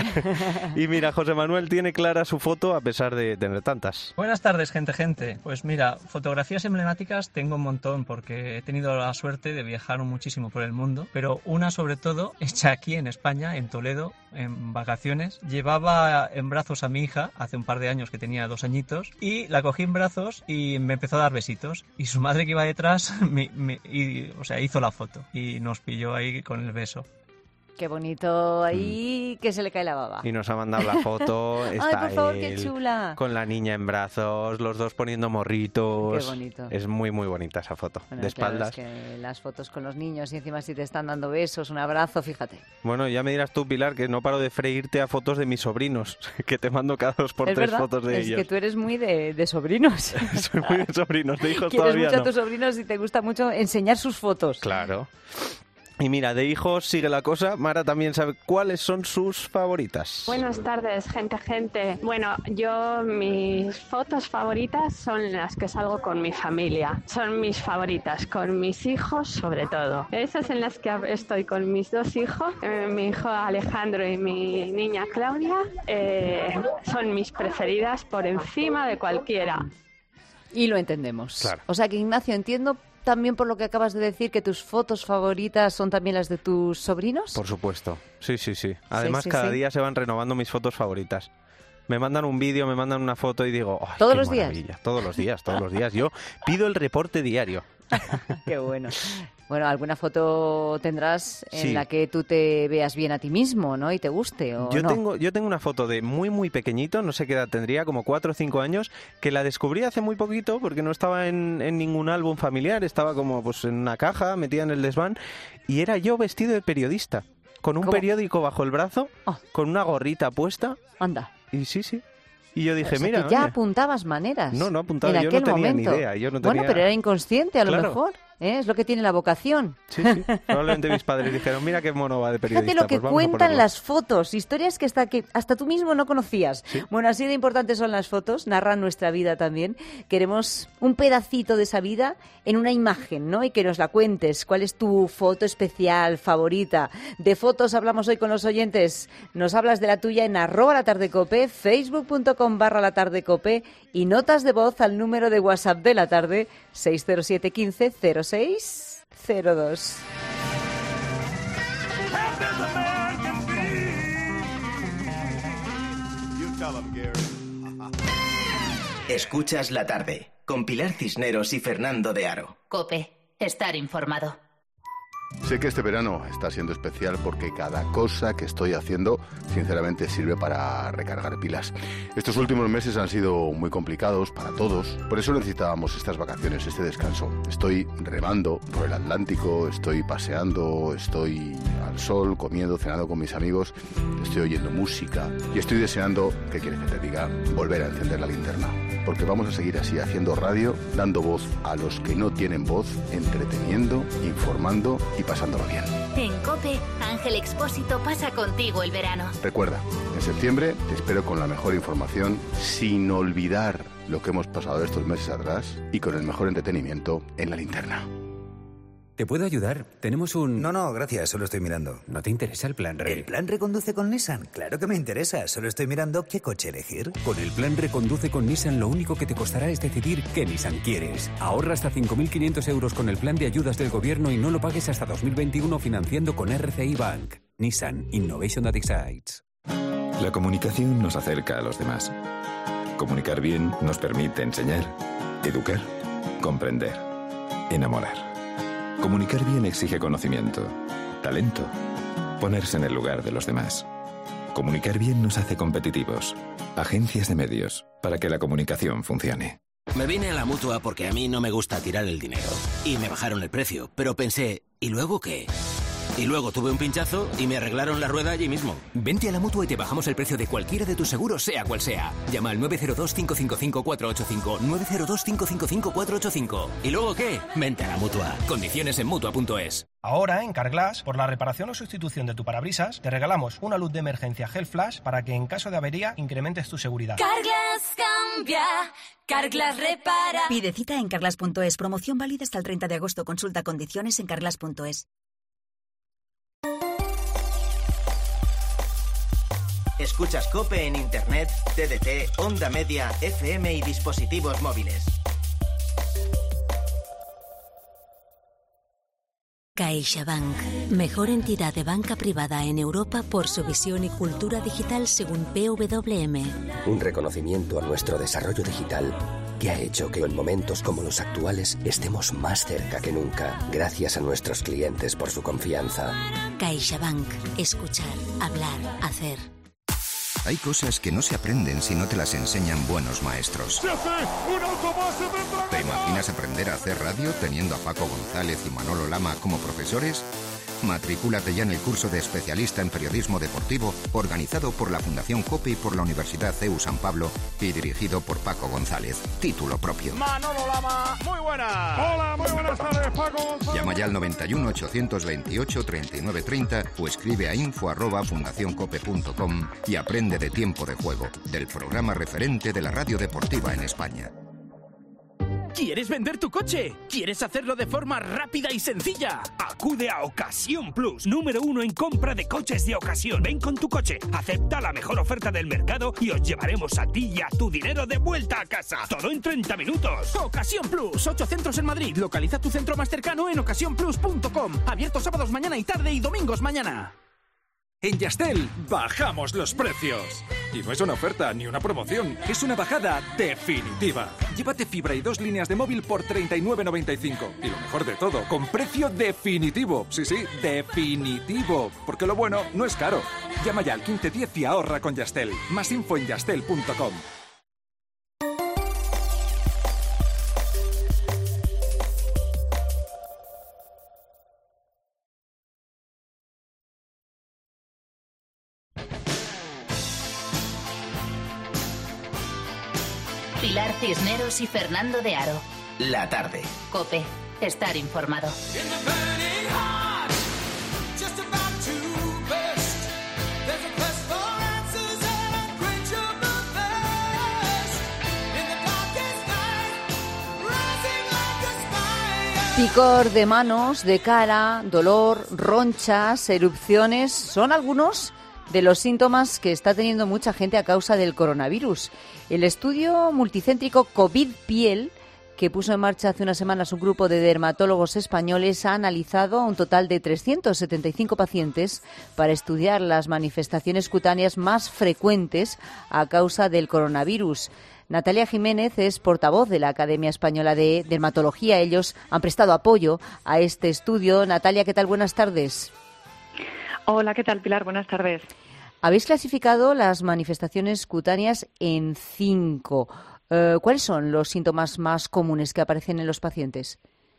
Y mira, José Manuel tiene clara su foto a pesar de tener tantas. Buenas tardes, gente, gente. Pues mira, fotografías emblemáticas tengo un montón porque he tenido la suerte de viajar muchísimo por el mundo, pero una sobre todo hecha aquí en España, en Toledo, en vacaciones. Llevaba en brazos a mi hija hace un par de años que tenía dos añitos y la cogí en brazos y me empezó a dar besitos y su madre que iba detrás me, me- y, o sea, hizo la foto y nos pilló ahí con el beso. Qué bonito ahí, que se le cae la baba. Y nos ha mandado la foto. Ay, Está por favor, qué él chula. con la niña en brazos, los dos poniendo morritos. Qué bonito. Es muy, muy bonita esa foto. Bueno, de claro, espaldas. es que las fotos con los niños y encima si te están dando besos, un abrazo, fíjate. Bueno, ya me dirás tú, Pilar, que no paro de freírte a fotos de mis sobrinos, que te mando cada dos por es tres verdad, fotos de es ellos. que tú eres muy de, de sobrinos. Soy muy de sobrinos, de hijos Quieres todavía mucho no. a tus sobrinos y te gusta mucho enseñar sus fotos. Claro. Y mira, de hijos sigue la cosa. Mara también sabe cuáles son sus favoritas. Buenas tardes, gente, gente. Bueno, yo mis fotos favoritas son las que salgo con mi familia. Son mis favoritas, con mis hijos sobre todo. Esas en las que estoy con mis dos hijos, eh, mi hijo Alejandro y mi niña Claudia, eh, son mis preferidas por encima de cualquiera. Y lo entendemos. Claro. O sea que, Ignacio, entiendo también por lo que acabas de decir que tus fotos favoritas son también las de tus sobrinos. Por supuesto. Sí, sí, sí. Además, sí, cada sí. día se van renovando mis fotos favoritas. Me mandan un vídeo, me mandan una foto y digo, ¡ay, ¿Todos qué los días? maravilla! Todos los días, todos los días. Yo pido el reporte diario. Qué bueno. Bueno, alguna foto tendrás en Sí. la que tú te veas bien a ti mismo, ¿no? Y te guste, ¿o Yo no? tengo, yo tengo una foto de muy, muy pequeñito, no sé qué edad tendría, como cuatro o cinco años, que la descubrí hace muy poquito porque no estaba en, en ningún álbum familiar, estaba como pues en una caja, metida en el desván, y era yo vestido de periodista, con un ¿Cómo? periódico bajo el brazo, Oh. con una gorrita puesta. Anda. Y sí, sí. Y yo dije, O sea, mira, que ya oye, apuntabas maneras. No, no apuntaba, en yo no aquel tenía ni momento. idea, yo no Bueno, tenía- pero era inconsciente a lo Claro. mejor. ¿eh? Es lo que tiene la vocación. sí, sí. Probablemente mis padres dijeron, mira qué mono va de periodista. Fíjate lo que pues vamos a cuentan ponerlo". las fotos, historias que hasta, que hasta tú mismo no conocías. Bueno, así de importantes son las fotos, narran nuestra vida también. Queremos un pedacito de esa vida en una imagen, ¿no? Y que nos la cuentes. ¿Cuál es tu foto especial, favorita? De fotos hablamos hoy con los oyentes. Nos hablas de la tuya en arroba la tarde cope, facebook.com barra la tarde cope y notas de voz al número de WhatsApp de la tarde seis cero siete uno cinco cero seis cero dos. Escuchas la tarde con Pilar Cisneros y Fernando de Aro. Cope, estar informado. Sé que este verano está siendo especial porque cada cosa que estoy haciendo, sinceramente, sirve para recargar pilas. Estos últimos meses han sido muy complicados para todos, por eso necesitábamos estas vacaciones, este descanso. Estoy remando por el Atlántico, estoy paseando, estoy al sol, comiendo, cenando con mis amigos, estoy oyendo música y estoy deseando, ¿qué quieres que te diga?, volver a encender la linterna. Porque vamos a seguir así, haciendo radio, dando voz a los que no tienen voz, entreteniendo, informando y pasándolo bien. En Cope, Ángel Expósito pasa contigo el verano. Recuerda, en septiembre te espero con la mejor información, sin olvidar lo que hemos pasado estos meses atrás y con el mejor entretenimiento en la linterna. ¿Te puedo ayudar? Tenemos un... No, no, gracias, solo estoy mirando. ¿No te interesa el plan Re? ¿El plan Reconduce con Nissan? Claro que me interesa, solo estoy mirando qué coche elegir. Con el plan Reconduce con Nissan lo único que te costará es decidir qué Nissan quieres. Ahorra hasta cinco mil quinientos euros con el plan de ayudas del gobierno y no lo pagues hasta dos mil veintiuno financiando con R C I Bank. Nissan Innovation that excites. La comunicación nos acerca a los demás. Comunicar bien nos permite enseñar, educar, comprender, enamorar. Comunicar bien exige conocimiento, talento, ponerse en el lugar de los demás. Comunicar bien nos hace competitivos. Agencias de medios, para que la comunicación funcione. Me vine a la Mutua porque a mí no me gusta tirar el dinero. Y me bajaron el precio, pero pensé, ¿y luego qué? Y luego tuve un pinchazo y me arreglaron la rueda allí mismo. Vente a la Mutua y te bajamos el precio de cualquiera de tus seguros, sea cual sea. Llama al nueve cero dos, cinco cinco cinco, cuatro ocho cinco, nueve cero dos, cinco cinco cinco, cuatro ocho cinco. ¿Y luego qué? Vente a la Mutua. Condiciones en Mutua punto es. Ahora, en Carglass, por la reparación o sustitución de tu parabrisas, te regalamos una luz de emergencia Gel Flash para que en caso de avería incrementes tu seguridad. Carglass cambia, Carglass repara. Pide cita en carglass punto es. Promoción válida hasta el treinta de agosto. Consulta condiciones en carglass punto es. Escuchas COPE en Internet, T D T, Onda Media, F M y dispositivos móviles. CaixaBank, mejor entidad de banca privada en Europa por su visión y cultura digital según P W M. Un reconocimiento a nuestro desarrollo digital que ha hecho que en momentos como los actuales estemos más cerca que nunca, gracias a nuestros clientes por su confianza. CaixaBank, escuchar, hablar, hacer. Hay cosas que no se aprenden si no te las enseñan buenos maestros. ¿Te imaginas aprender a hacer radio teniendo a Paco González y Manolo Lama como profesores? Matricúlate ya en el curso de especialista en periodismo deportivo organizado por la Fundación COPE y por la Universidad C E U San Pablo y dirigido por Paco González. Título propio. Manolo Lama, muy buenas. Hola, muy buenas tardes, Paco González. Llama ya al noventa y uno, ochocientos veintiocho, treinta y nueve treinta o escribe a info arroba fundación cope punto com y aprende de Tiempo de Juego, del programa referente de la radio deportiva en España. ¿Quieres vender tu coche? ¿Quieres hacerlo de forma rápida y sencilla? Acude a Ocasión Plus, número uno en compra de coches de ocasión. Ven con tu coche, acepta la mejor oferta del mercado y os llevaremos a ti y a tu dinero de vuelta a casa. Todo en treinta minutos. Ocasión Plus, ocho centros en Madrid. Localiza tu centro más cercano en ocasión plus punto com. Abierto sábados mañana y tarde y domingos mañana. En Yastel bajamos los precios. Y no es una oferta ni una promoción, es una bajada definitiva. Llévate fibra y dos líneas de móvil por treinta y nueve noventa y cinco. Y lo mejor de todo, con precio definitivo. Sí, sí, definitivo. Porque lo bueno no es caro. Llama ya al quince diez y ahorra con Yastel. Más info en yastel punto com. Pilar Cisneros y Fernando de Aro. La tarde. COPE. Estar informado. Picor de manos, de cara, dolor, ronchas, erupciones, son algunos de los síntomas que está teniendo mucha gente a causa del coronavirus. El estudio multicéntrico COVID Piel, que puso en marcha hace unas semanas un grupo de dermatólogos españoles, ha analizado a un total de trescientos setenta y cinco pacientes para estudiar las manifestaciones cutáneas más frecuentes a causa del coronavirus. Natalia Jiménez es portavoz de la Academia Española de Dermatología. Ellos han prestado apoyo a este estudio. Natalia, ¿qué tal? Buenas tardes. Hola, ¿qué tal, Pilar? Buenas tardes. Habéis clasificado las manifestaciones cutáneas en cinco. Eh, ¿Cuáles son los síntomas más comunes que aparecen en los pacientes?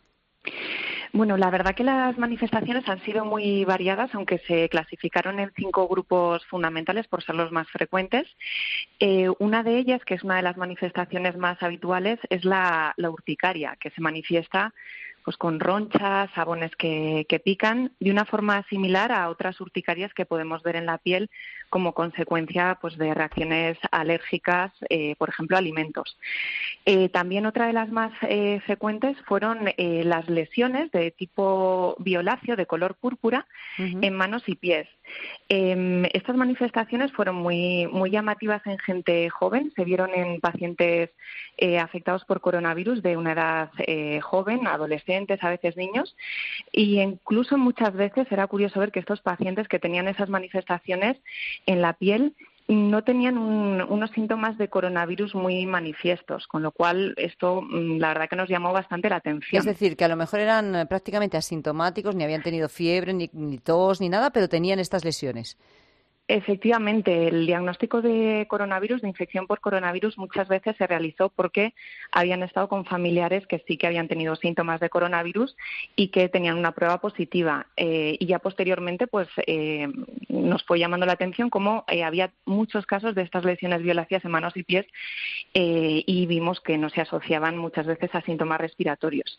Bueno, la verdad que las manifestaciones han sido muy variadas, aunque se clasificaron en cinco grupos fundamentales por ser los más frecuentes. Eh, una de ellas, que es una de las manifestaciones más habituales, es la, la urticaria, que se manifiesta pues con ronchas, sabones que, que pican, de una forma similar a otras urticarias que podemos ver en la piel como consecuencia pues de reacciones alérgicas, eh, por ejemplo, a alimentos. Eh, también otra de las más eh, frecuentes fueron eh, las lesiones de tipo violáceo, de color púrpura, uh-huh. en manos y pies. Eh, estas manifestaciones fueron muy, muy llamativas en gente joven, se vieron en pacientes eh, afectados por coronavirus de una edad eh, joven, adolescentes, a veces niños, y incluso muchas veces era curioso ver que estos pacientes que tenían esas manifestaciones en la piel no tenían un, unos síntomas de coronavirus muy manifiestos, con lo cual esto la verdad que nos llamó bastante la atención. Es decir, que a lo mejor eran prácticamente asintomáticos, ni habían tenido fiebre, ni, ni tos, ni nada, pero tenían estas lesiones. Efectivamente, el diagnóstico de coronavirus, de infección por coronavirus, muchas veces se realizó porque habían estado con familiares que sí que habían tenido síntomas de coronavirus y que tenían una prueba positiva. Eh, y ya posteriormente, pues eh, nos fue llamando la atención cómo eh, había muchos casos de estas lesiones violáceas en manos y pies eh, y vimos que no se asociaban muchas veces a síntomas respiratorios.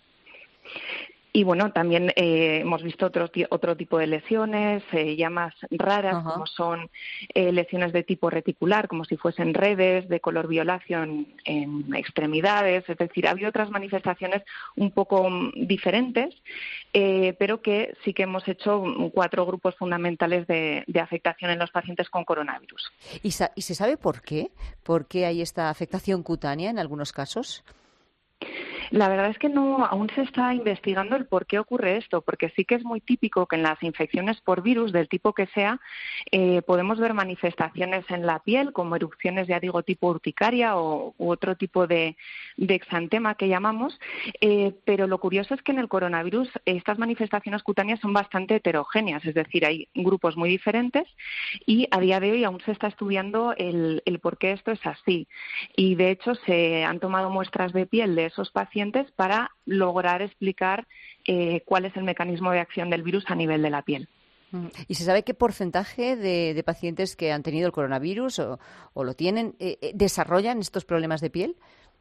Y bueno, también eh, hemos visto otro, otro tipo de lesiones eh, ya más raras, uh-huh. como son eh, lesiones de tipo reticular, como si fuesen redes de color violáceo en, en extremidades. Es decir, había otras manifestaciones un poco diferentes, eh, pero que sí que hemos hecho cuatro grupos fundamentales de, de afectación en los pacientes con coronavirus. ¿Y, sa- ¿Y se sabe por qué? ¿Por qué hay esta afectación cutánea en algunos casos? La verdad es que no, aún se está investigando el por qué ocurre esto, porque sí que es muy típico que en las infecciones por virus, del tipo que sea, eh, podemos ver manifestaciones en la piel, como erupciones, ya digo, tipo urticaria o u otro tipo de, de exantema que llamamos, eh, pero lo curioso es que en el coronavirus estas manifestaciones cutáneas son bastante heterogéneas, es decir, hay grupos muy diferentes y a día de hoy aún se está estudiando el, el por qué esto es así. Y de hecho se han tomado muestras de piel de esos pacientes para lograr explicar eh, cuál es el mecanismo de acción del virus a nivel de la piel. ¿Y se sabe qué porcentaje de, de pacientes que han tenido el coronavirus o, o lo tienen eh, desarrollan estos problemas de piel?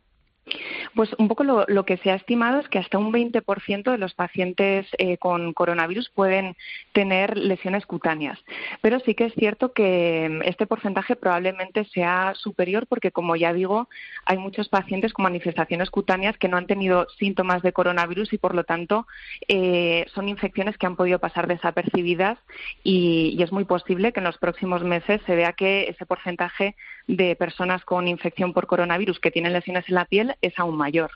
Pues un poco lo, lo que se ha estimado es que hasta un veinte por ciento de los pacientes eh, con coronavirus pueden tener lesiones cutáneas. Pero sí que es cierto que este porcentaje probablemente sea superior porque, como ya digo, hay muchos pacientes con manifestaciones cutáneas que no han tenido síntomas de coronavirus y, por lo tanto, eh, son infecciones que han podido pasar desapercibidas y, y es muy posible que en los próximos meses se vea que ese porcentaje de personas con infección por coronavirus que tienen lesiones en la piel es aún mayor.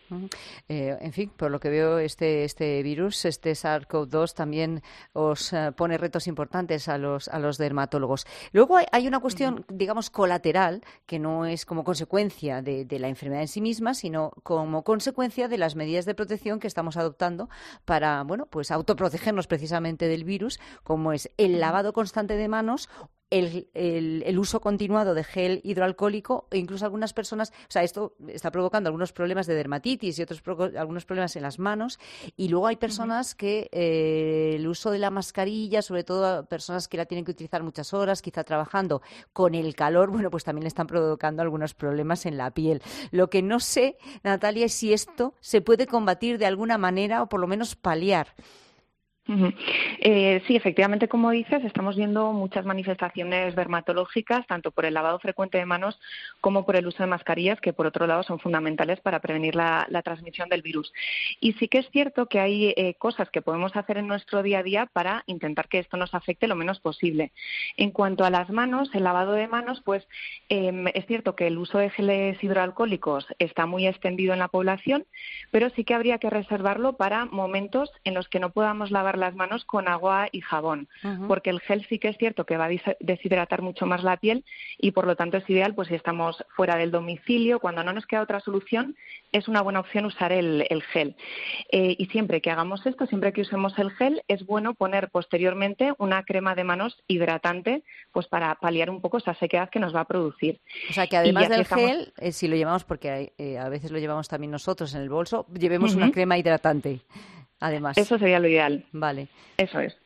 Eh, en fin, por lo que veo, este este virus, este SARS-C o V dos, también os uh, pone retos importantes a los a los dermatólogos. Luego hay, hay una cuestión, uh-huh. digamos, colateral, que no es como consecuencia de, de la enfermedad en sí misma, sino como consecuencia de las medidas de protección que estamos adoptando para, bueno, pues autoprotegernos precisamente del virus, como es el lavado constante de manos, El, el, el uso continuado de gel hidroalcohólico e incluso algunas personas, o sea, esto está provocando algunos problemas de dermatitis y otros pro, algunos problemas en las manos, y luego hay personas uh-huh. que eh, el uso de la mascarilla, sobre todo personas que la tienen que utilizar muchas horas, quizá trabajando con el calor, bueno, pues también le están provocando algunos problemas en la piel. Lo que no sé, Natalia, es si esto se puede combatir de alguna manera o por lo menos paliar. Uh-huh. Eh, sí, efectivamente, como dices, estamos viendo muchas manifestaciones dermatológicas, tanto por el lavado frecuente de manos como por el uso de mascarillas, que por otro lado son fundamentales para prevenir la, la transmisión del virus. Y sí que es cierto que hay eh, cosas que podemos hacer en nuestro día a día para intentar que esto nos afecte lo menos posible. En cuanto a las manos, el lavado de manos, pues eh, es cierto que el uso de geles hidroalcohólicos está muy extendido en la población, pero sí que habría que reservarlo para momentos en los que no podamos lavar las manos con agua y jabón, uh-huh. porque el gel sí que es cierto que va a deshidratar mucho más la piel y por lo tanto es ideal pues si estamos fuera del domicilio, cuando no nos queda otra solución, es una buena opción usar el, el gel. Eh, y siempre que hagamos esto, siempre que usemos el gel, es bueno poner posteriormente una crema de manos hidratante pues para paliar un poco esa sequedad que nos va a producir. O sea que además del estamos... gel, eh, si lo llevamos, porque eh, a veces lo llevamos también nosotros en el bolso, llevemos uh-huh. una crema hidratante. Además. Eso sería lo ideal. Vale. Eso es.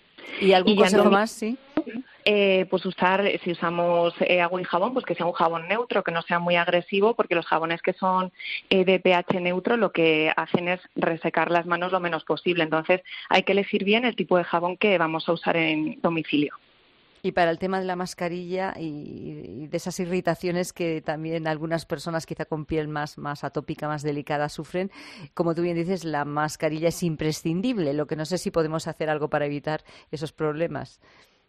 ¿Y algún y consejo no, más? Sí. Eh, pues usar, si usamos eh, agua y jabón, pues que sea un jabón neutro, que no sea muy agresivo, porque los jabones que son eh, de pH neutro lo que hacen es resecar las manos lo menos posible. Entonces hay que elegir bien el tipo de jabón que vamos a usar en domicilio. Y para el tema de la mascarilla y de esas irritaciones que también algunas personas quizá con piel más, más atópica, más delicada sufren, como tú bien dices, la mascarilla es imprescindible. Lo que no sé si podemos hacer algo para evitar esos problemas.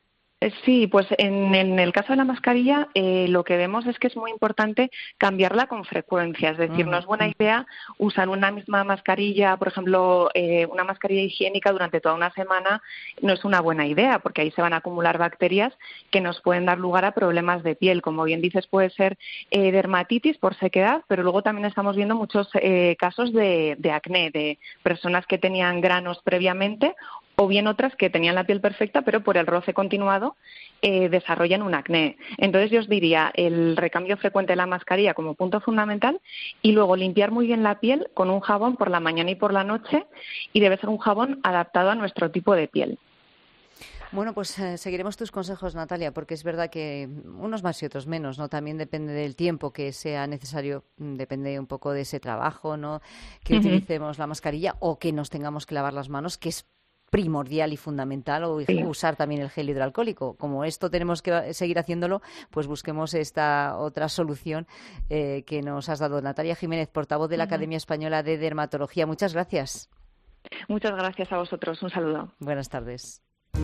Sí, pues en, en el caso de la mascarilla eh, lo que vemos es que es muy importante cambiarla con frecuencia. Es decir, uh-huh. no es buena idea usar una misma mascarilla, por ejemplo, eh, una mascarilla higiénica durante toda una semana. No es una buena idea porque ahí se van a acumular bacterias que nos pueden dar lugar a problemas de piel. Como bien dices, puede ser eh, dermatitis por sequedad, pero luego también estamos viendo muchos eh, casos de, de acné, de personas que tenían granos previamente o bien otras que tenían la piel perfecta, pero por el roce continuado lado, eh, desarrollan un acné. Entonces yo os diría el recambio frecuente de la mascarilla como punto fundamental y luego limpiar muy bien la piel con un jabón por la mañana y por la noche y debe ser un jabón adaptado a nuestro tipo de piel. Bueno, pues eh, seguiremos tus consejos, Natalia, porque es verdad que unos más y otros menos, ¿no? También depende del tiempo que sea necesario, depende un poco de ese trabajo, ¿no? Que uh-huh. utilicemos la mascarilla o que nos tengamos que lavar las manos, que es primordial y fundamental, o sí. usar también el gel hidroalcohólico. Como esto tenemos que seguir haciéndolo, pues busquemos esta otra solución eh, que nos has dado. Natalia Jiménez, portavoz de la uh-huh. Academia Española de Dermatología. Muchas gracias. Muchas gracias a vosotros. Un saludo. Buenas tardes.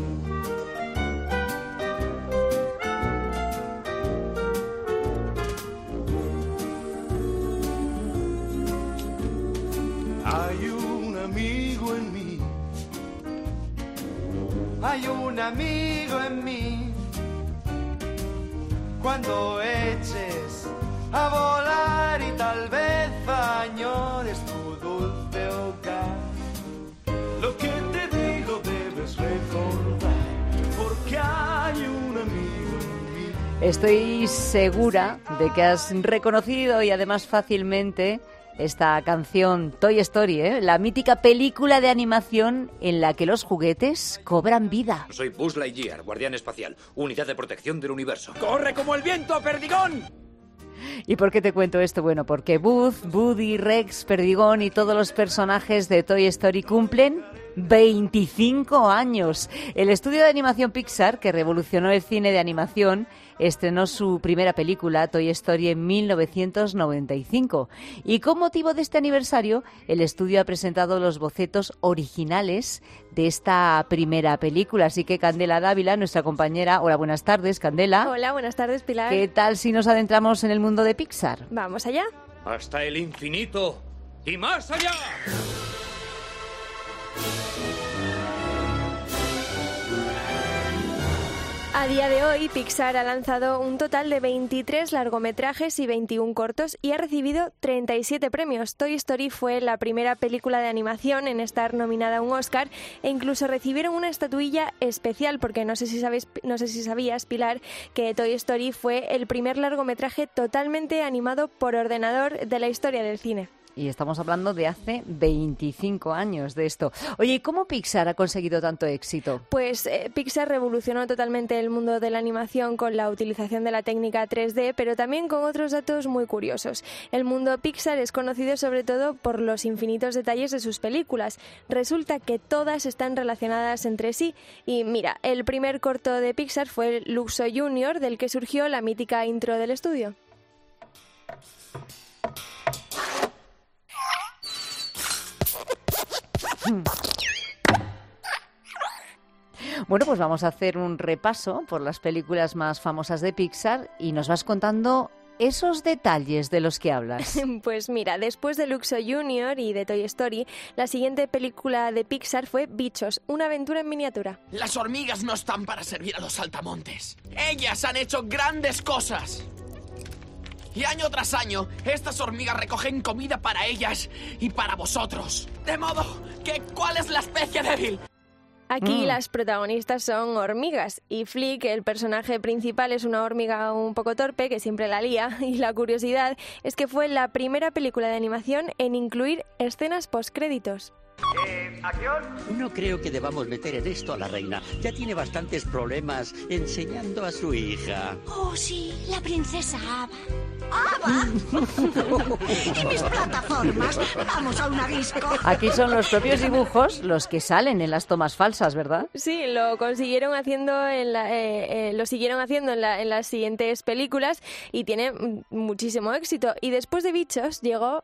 Hay un amigo en mí, hay un amigo en mí. Cuando eches a volar y tal vez añores tu dulce hogar, lo que te digo debes recordar, porque hay un amigo en mí. Estoy segura de que has reconocido y además fácilmente esta canción Toy Story, ¿eh? La mítica película de animación en la que los juguetes cobran vida. Soy Buzz Lightyear, guardián espacial, unidad de protección del universo. ¡Corre como el viento, Perdigón! ¿Y por qué te cuento esto? Bueno, porque Buzz, Woody, Rex, Perdigón y todos los personajes de Toy Story cumplen veinticinco años. El estudio de animación Pixar, que revolucionó el cine de animación, estrenó su primera película, Toy Story, en mil novecientos noventa y cinco. Y con motivo de este aniversario, el estudio ha presentado los bocetos originales de esta primera película. Así que Candela Dávila, nuestra compañera... Hola, buenas tardes, Candela. Hola, buenas tardes, Pilar. ¿Qué tal si nos adentramos en el mundo de Pixar? Vamos allá. Hasta el infinito y más allá. A día de hoy, Pixar ha lanzado un total de veintitrés largometrajes y veintiún cortos y ha recibido treinta y siete premios. Toy Story fue la primera película de animación en estar nominada a un Oscar e incluso recibieron una estatuilla especial porque no sé si sabes, no sé si sabías, Pilar, que Toy Story fue el primer largometraje totalmente animado por ordenador de la historia del cine. Y estamos hablando de hace veinticinco años de esto. Oye, ¿cómo Pixar ha conseguido tanto éxito? Pues eh, Pixar revolucionó totalmente el mundo de la animación con la utilización de la técnica tres D, pero también con otros datos muy curiosos. El mundo Pixar es conocido sobre todo por los infinitos detalles de sus películas. Resulta que todas están relacionadas entre sí. Y mira, el primer corto de Pixar fue Luxo junior, del que surgió la mítica intro del estudio. Bueno, pues vamos a hacer un repaso por las películas más famosas de Pixar y nos vas contando esos detalles de los que hablas. Pues mira, después de Luxo junior y de Toy Story, la siguiente película de Pixar fue Bichos, una aventura en miniatura. Las hormigas no están para servir a los saltamontes. Ellas han hecho grandes cosas. Y año tras año, estas hormigas recogen comida para ellas y para vosotros. De modo que, ¿cuál es la especie débil? Aquí Mm. las protagonistas son hormigas y Flick, el personaje principal, es una hormiga un poco torpe que siempre la lía, y la curiosidad es que fue la primera película de animación en incluir escenas postcréditos. Eh, ¿acción? No creo que debamos meter en esto a la reina. Ya tiene bastantes problemas enseñando a su hija. Oh, sí, la princesa Ava. ¡Ava! ¿Y mis plataformas? Vamos a un arisco. Aquí son los propios dibujos los que salen en las tomas falsas, ¿verdad? Sí, lo consiguieron haciendo, en la, eh, eh, lo siguieron haciendo en, la, en las siguientes películas y tiene mm, muchísimo éxito. Y después de Bichos llegó...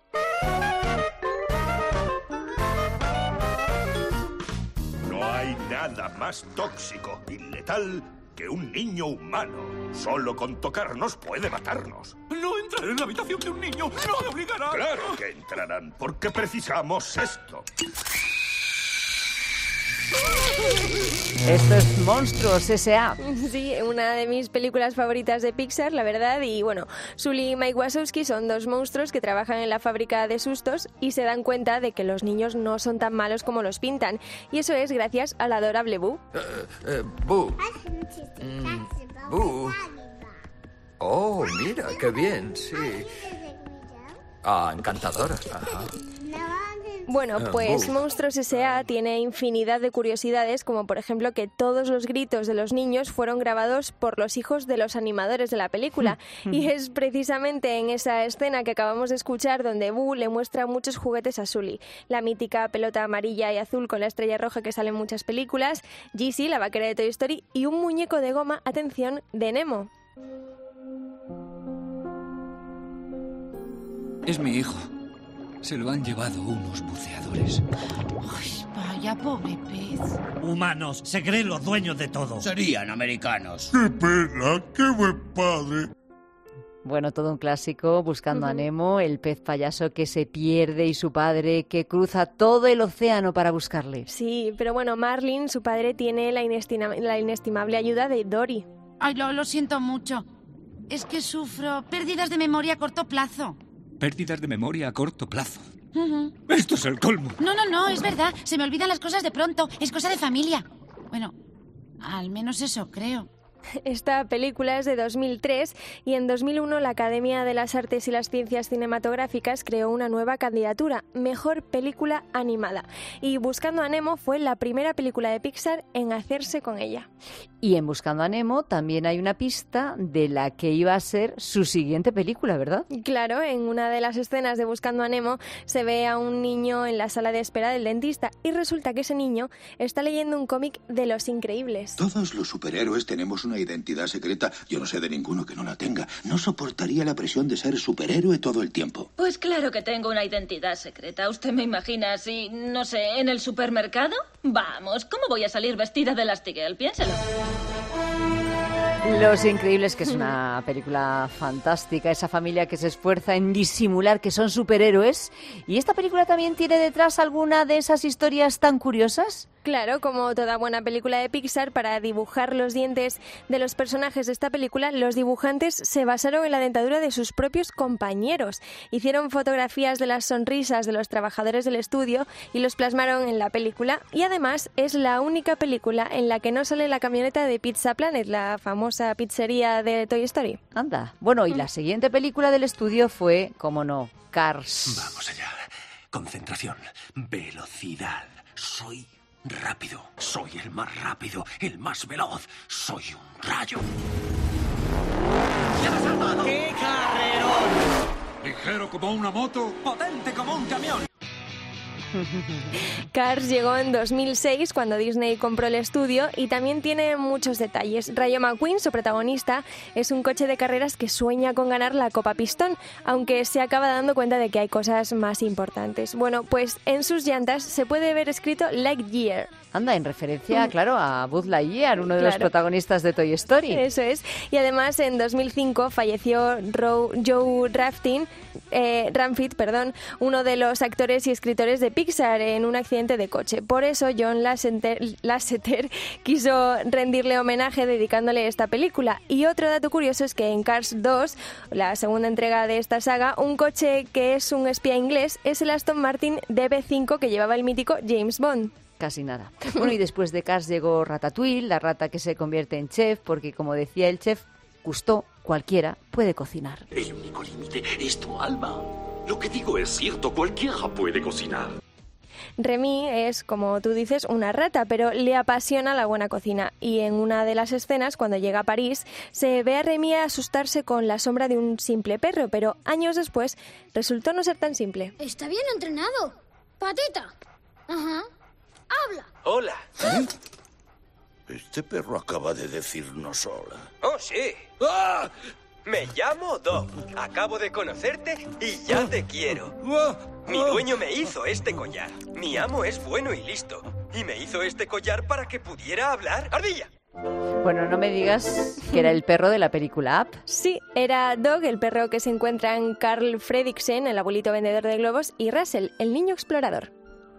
No hay nada más tóxico y letal que un niño humano. Solo con tocarnos puede matarnos. No entraré en la habitación de un niño. No me obligarán. Claro que entrarán, porque precisamos esto. Esto es Monstruos S A Sí, una de mis películas favoritas de Pixar, la verdad. Y bueno, Sully y Mike Wazowski son dos monstruos que trabajan en la fábrica de sustos y se dan cuenta de que los niños no son tan malos como los pintan. Y eso es gracias al adorable Boo. Uh, uh, Boo. Mm, Boo. Oh, mira, qué bien, sí. Ah, encantadora. Ajá. Bueno, pues Monstruos S A tiene infinidad de curiosidades, como por ejemplo que todos los gritos de los niños fueron grabados por los hijos de los animadores de la película. Y es precisamente en esa escena que acabamos de escuchar donde Boo le muestra muchos juguetes a Sully. La mítica pelota amarilla y azul con la estrella roja que sale en muchas películas, Jessie, la vaquera de Toy Story, y un muñeco de goma, atención, de Nemo. Es mi hijo. Se lo han llevado unos buceadores. Ay, vaya pobre pez. Humanos, se creen los dueños de todo. Serían americanos. ¡Qué pena! ¡Qué buen padre! Bueno, todo un clásico, Buscando uh-huh. a Nemo, el pez payaso que se pierde y su padre que cruza todo el océano para buscarle. Sí, pero bueno, Marlin, su padre, tiene la, inestima- la inestimable ayuda de Dory. Ay, lo, lo siento mucho. Es que sufro pérdidas de memoria a corto plazo. Pérdidas de memoria a corto plazo. Uh-huh. Esto es el colmo. No, no, no, es verdad. Se me olvidan las cosas de pronto. Es cosa de familia. Bueno, al menos eso creo. Esta película es de dos mil tres y en dos mil uno la Academia de las Artes y las Ciencias Cinematográficas creó una nueva candidatura, Mejor Película Animada. Y Buscando a Nemo fue la primera película de Pixar en hacerse con ella. Y en Buscando a Nemo también hay una pista de la que iba a ser su siguiente película, ¿verdad? Claro, en una de las escenas de Buscando a Nemo se ve a un niño en la sala de espera del dentista y resulta que ese niño está leyendo un cómic de Los Increíbles. Todos los superhéroes tenemos una identidad secreta. Yo no sé de ninguno que no la tenga. No soportaría la presión de ser superhéroe todo el tiempo. Pues claro que tengo una identidad secreta. ¿Usted me imagina así, no sé, en el supermercado? Vamos, ¿cómo voy a salir vestida de Elastigirl? Piénselo. Los Increíbles, que es una película fantástica, esa familia que se esfuerza en disimular que son superhéroes. ¿Y esta película también tiene detrás alguna de esas historias tan curiosas? Claro, como toda buena película de Pixar, para dibujar los dientes de los personajes de esta película, los dibujantes se basaron en la dentadura de sus propios compañeros. Hicieron fotografías de las sonrisas de los trabajadores del estudio y los plasmaron en la película. Y además es la única película en la que no sale la camioneta de Pizza Planet, la famosa pizzería de Toy Story. Anda. Bueno, y la siguiente película del estudio fue, como no, Cars. Vamos allá. Concentración. Velocidad. Soy rápido. Soy el más rápido, el más veloz. Soy un rayo. ¡Ya me has salvado! ¡Qué carrerón! Ligero como una moto, potente como un camión. Cars llegó en dos mil seis cuando Disney compró el estudio y también tiene muchos detalles. Rayo McQueen, su protagonista, es un coche de carreras que sueña con ganar la Copa Pistón, aunque se acaba dando cuenta de que hay cosas más importantes. Bueno, pues en sus llantas se puede ver escrito Lightyear. Anda, en referencia, claro, a Buzz Lightyear, uno de claro. los protagonistas de Toy Story. Eso es. Y además, en dos mil cinco falleció Ro- Joe Raftin, eh, Ramfit, perdón, uno de los actores y escritores de Pixar en un accidente de coche. Por eso John Lasseter, Lasseter quiso rendirle homenaje dedicándole esta película. Y otro dato curioso es que en Cars dos, la segunda entrega de esta saga, un coche que es un espía inglés es el Aston Martin D B cinco que llevaba el mítico James Bond. Casi nada. Bueno, y después de Cars llegó Ratatouille, la rata que se convierte en chef, porque como decía el chef, Cousteau, cualquiera puede cocinar. El único límite es tu alma. Lo que digo es cierto, cualquiera puede cocinar. Remy es, como tú dices, una rata, pero le apasiona la buena cocina. Y en una de las escenas, cuando llega a París, se ve a Remy asustarse con la sombra de un simple perro, pero años después resultó no ser tan simple. Está bien entrenado. Patita. Ajá. Habla. Hola. ¿Eh? Este perro acaba de decirnos hola. Oh, sí. ¡Ah! Me llamo Doc. Acabo de conocerte y ya te quiero. Mi dueño me hizo este collar. Mi amo es bueno y listo. Y me hizo este collar para que pudiera hablar. ¡Ardilla! Bueno, no me digas que era el perro de la película Up. Sí, era Dog, el perro que se encuentra en Carl Fredricksen, el abuelito vendedor de globos, y Russell, el niño explorador.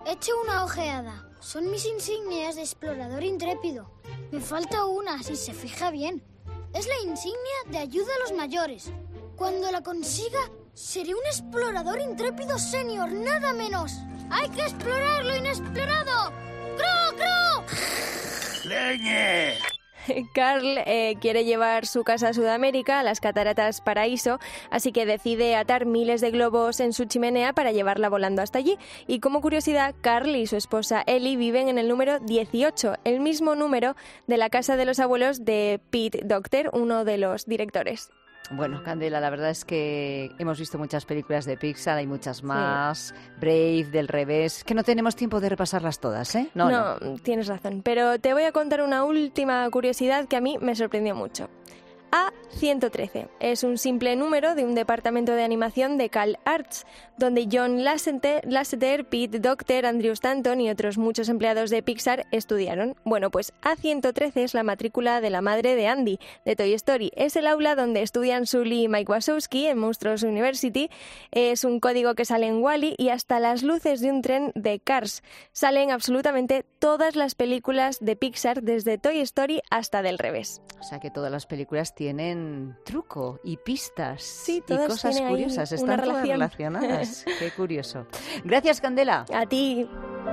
Eche una ojeada. Son mis insignias de explorador intrépido. Me falta una, si se fija bien. Es la insignia de ayuda a los mayores. Cuando la consiga, seré un explorador intrépido senior, nada menos. ¡Hay que explorar lo inexplorado! ¡Cro, cro! ¡Leñe! Carl eh, quiere llevar su casa a Sudamérica, a las Cataratas Paraíso, así que decide atar miles de globos en su chimenea para llevarla volando hasta allí. Y como curiosidad, Carl y su esposa Ellie viven en el número dieciocho, el mismo número de la casa de los abuelos de Pete Docter, uno de los directores. Bueno, Candela, la verdad es que hemos visto muchas películas de Pixar, hay muchas más, sí. Brave, Del Revés, que no tenemos tiempo de repasarlas todas, ¿eh? No, no, no, tienes razón, pero te voy a contar una última curiosidad que a mí me sorprendió mucho. A ciento trece es un simple número de un departamento de animación de CalArts, donde John Lasseter, Lasseter, Pete Docter, Andrew Stanton y otros muchos empleados de Pixar estudiaron. Bueno, pues A ciento trece es la matrícula de la madre de Andy, de Toy Story. Es el aula donde estudian Sully y Mike Wazowski en Monsters University. Es un código que sale en Wall-E y hasta las luces de un tren de Cars. Salen absolutamente todas las películas de Pixar, desde Toy Story hasta Del Revés. O sea que todas las películas tienen truco y pistas, sí, y cosas curiosas, están todas relacionadas. Qué curioso. Gracias, Candela. A ti.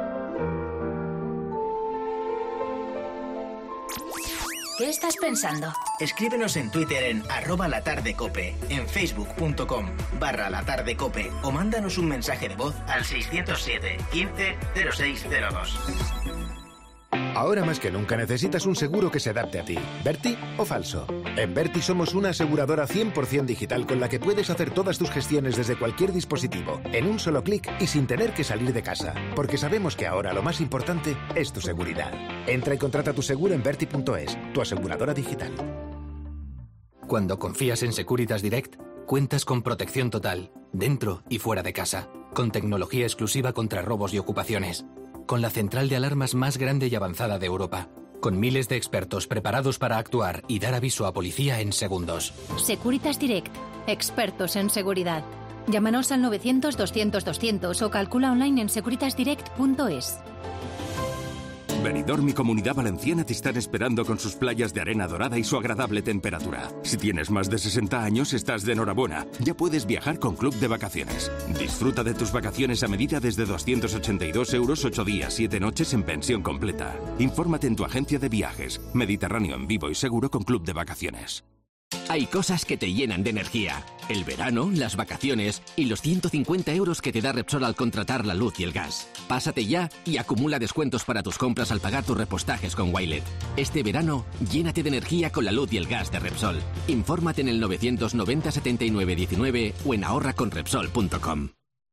¿Qué estás pensando? Escríbenos en Twitter en arroba latardecope, en facebook.com barra latardecope o mándanos un mensaje de voz al seiscientos siete, quince, cero seis cero dos. Ahora más que nunca necesitas un seguro que se adapte a ti. ¿Berti o falso? En Berti somos una aseguradora cien por ciento digital con la que puedes hacer todas tus gestiones desde cualquier dispositivo, en un solo clic y sin tener que salir de casa. Porque sabemos que ahora lo más importante es tu seguridad. Entra y contrata tu seguro en Berti punto es, tu aseguradora digital. Cuando confías en Securitas Direct, cuentas con protección total, dentro y fuera de casa, con tecnología exclusiva contra robos y ocupaciones, con la central de alarmas más grande y avanzada de Europa, con miles de expertos preparados para actuar y dar aviso a policía en segundos. Securitas Direct, expertos en seguridad. Llámanos al novecientos, doscientos, doscientos o calcula online en securitas direct punto es. Benidorm y Comunidad Valenciana te están esperando con sus playas de arena dorada y su agradable temperatura. Si tienes más de sesenta años, estás de enhorabuena. Ya puedes viajar con Club de Vacaciones. Disfruta de tus vacaciones a medida desde doscientos ochenta y dos euros, ocho días, siete noches en pensión completa. Infórmate en tu agencia de viajes. Mediterráneo en vivo y seguro con Club de Vacaciones. Hay cosas que te llenan de energía. El verano, las vacaciones y los ciento cincuenta euros que te da Repsol al contratar la luz y el gas. Pásate ya y acumula descuentos para tus compras al pagar tus repostajes con Wilet. Este verano, llénate de energía con la luz y el gas de Repsol. Infórmate en el novecientos noventa, setenta y nueve, diecinueve o en ahorra con repsol punto com.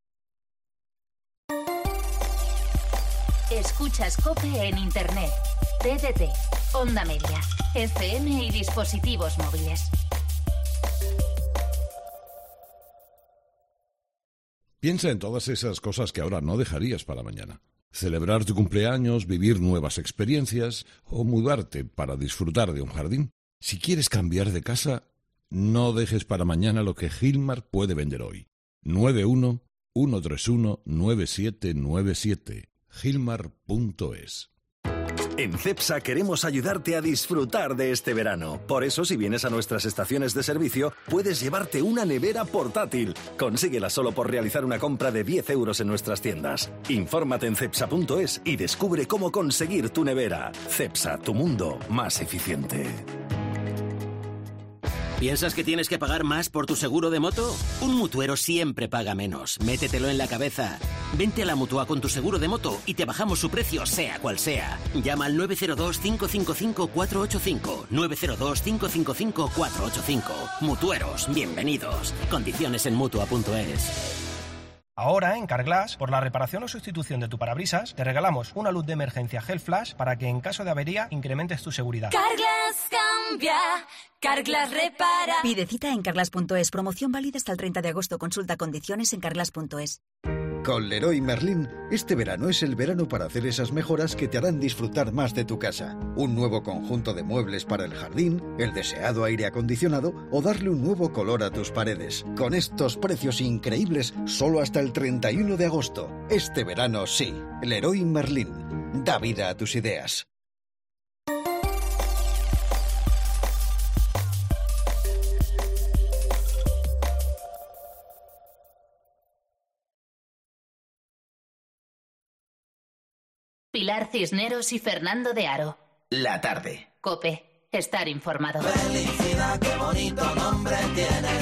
Escuchas COPE en Internet, T D T, Onda Media, F M y dispositivos móviles. Piensa en todas esas cosas que ahora no dejarías para mañana. Celebrar tu cumpleaños, vivir nuevas experiencias o mudarte para disfrutar de un jardín. Si quieres cambiar de casa, no dejes para mañana lo que Gilmar puede vender hoy. nueve uno, uno tres uno, nueve siete nueve siete. Gilmar punto es. En Cepsa queremos ayudarte a disfrutar de este verano. Por eso, si vienes a nuestras estaciones de servicio, puedes llevarte una nevera portátil. Consíguela solo por realizar una compra de diez euros en nuestras tiendas. Infórmate en cepsa punto es y descubre cómo conseguir tu nevera. Cepsa, tu mundo más eficiente. ¿Piensas que tienes que pagar más por tu seguro de moto? Un mutuero siempre paga menos. Métetelo en la cabeza. Vente a la Mutua con tu seguro de moto y te bajamos su precio, sea cual sea. Llama al nueve cero dos, cinco cinco cinco, cuatro ocho cinco. nueve cero dos, cinco cinco cinco, cuatro ocho cinco. Mutueros, bienvenidos. Condiciones en mutua punto es. Ahora, en Carglass, por la reparación o sustitución de tu parabrisas, te regalamos una luz de emergencia Gel Flash para que en caso de avería incrementes tu seguridad. Carglass cambia, Carglass repara. Pide cita en carglass punto es. Promoción válida hasta el treinta de agosto. Consulta condiciones en carglass punto es. Con Leroy Merlin, este verano es el verano para hacer esas mejoras que te harán disfrutar más de tu casa. Un nuevo conjunto de muebles para el jardín, el deseado aire acondicionado o darle un nuevo color a tus paredes. Con estos precios increíbles, solo hasta el treinta y uno de agosto. Este verano sí. Leroy Merlin. Da vida a tus ideas. Pilar Cisneros y Fernando de Aro. La tarde. COPE. Estar informado. Felicidad, qué bonito nombre tienes.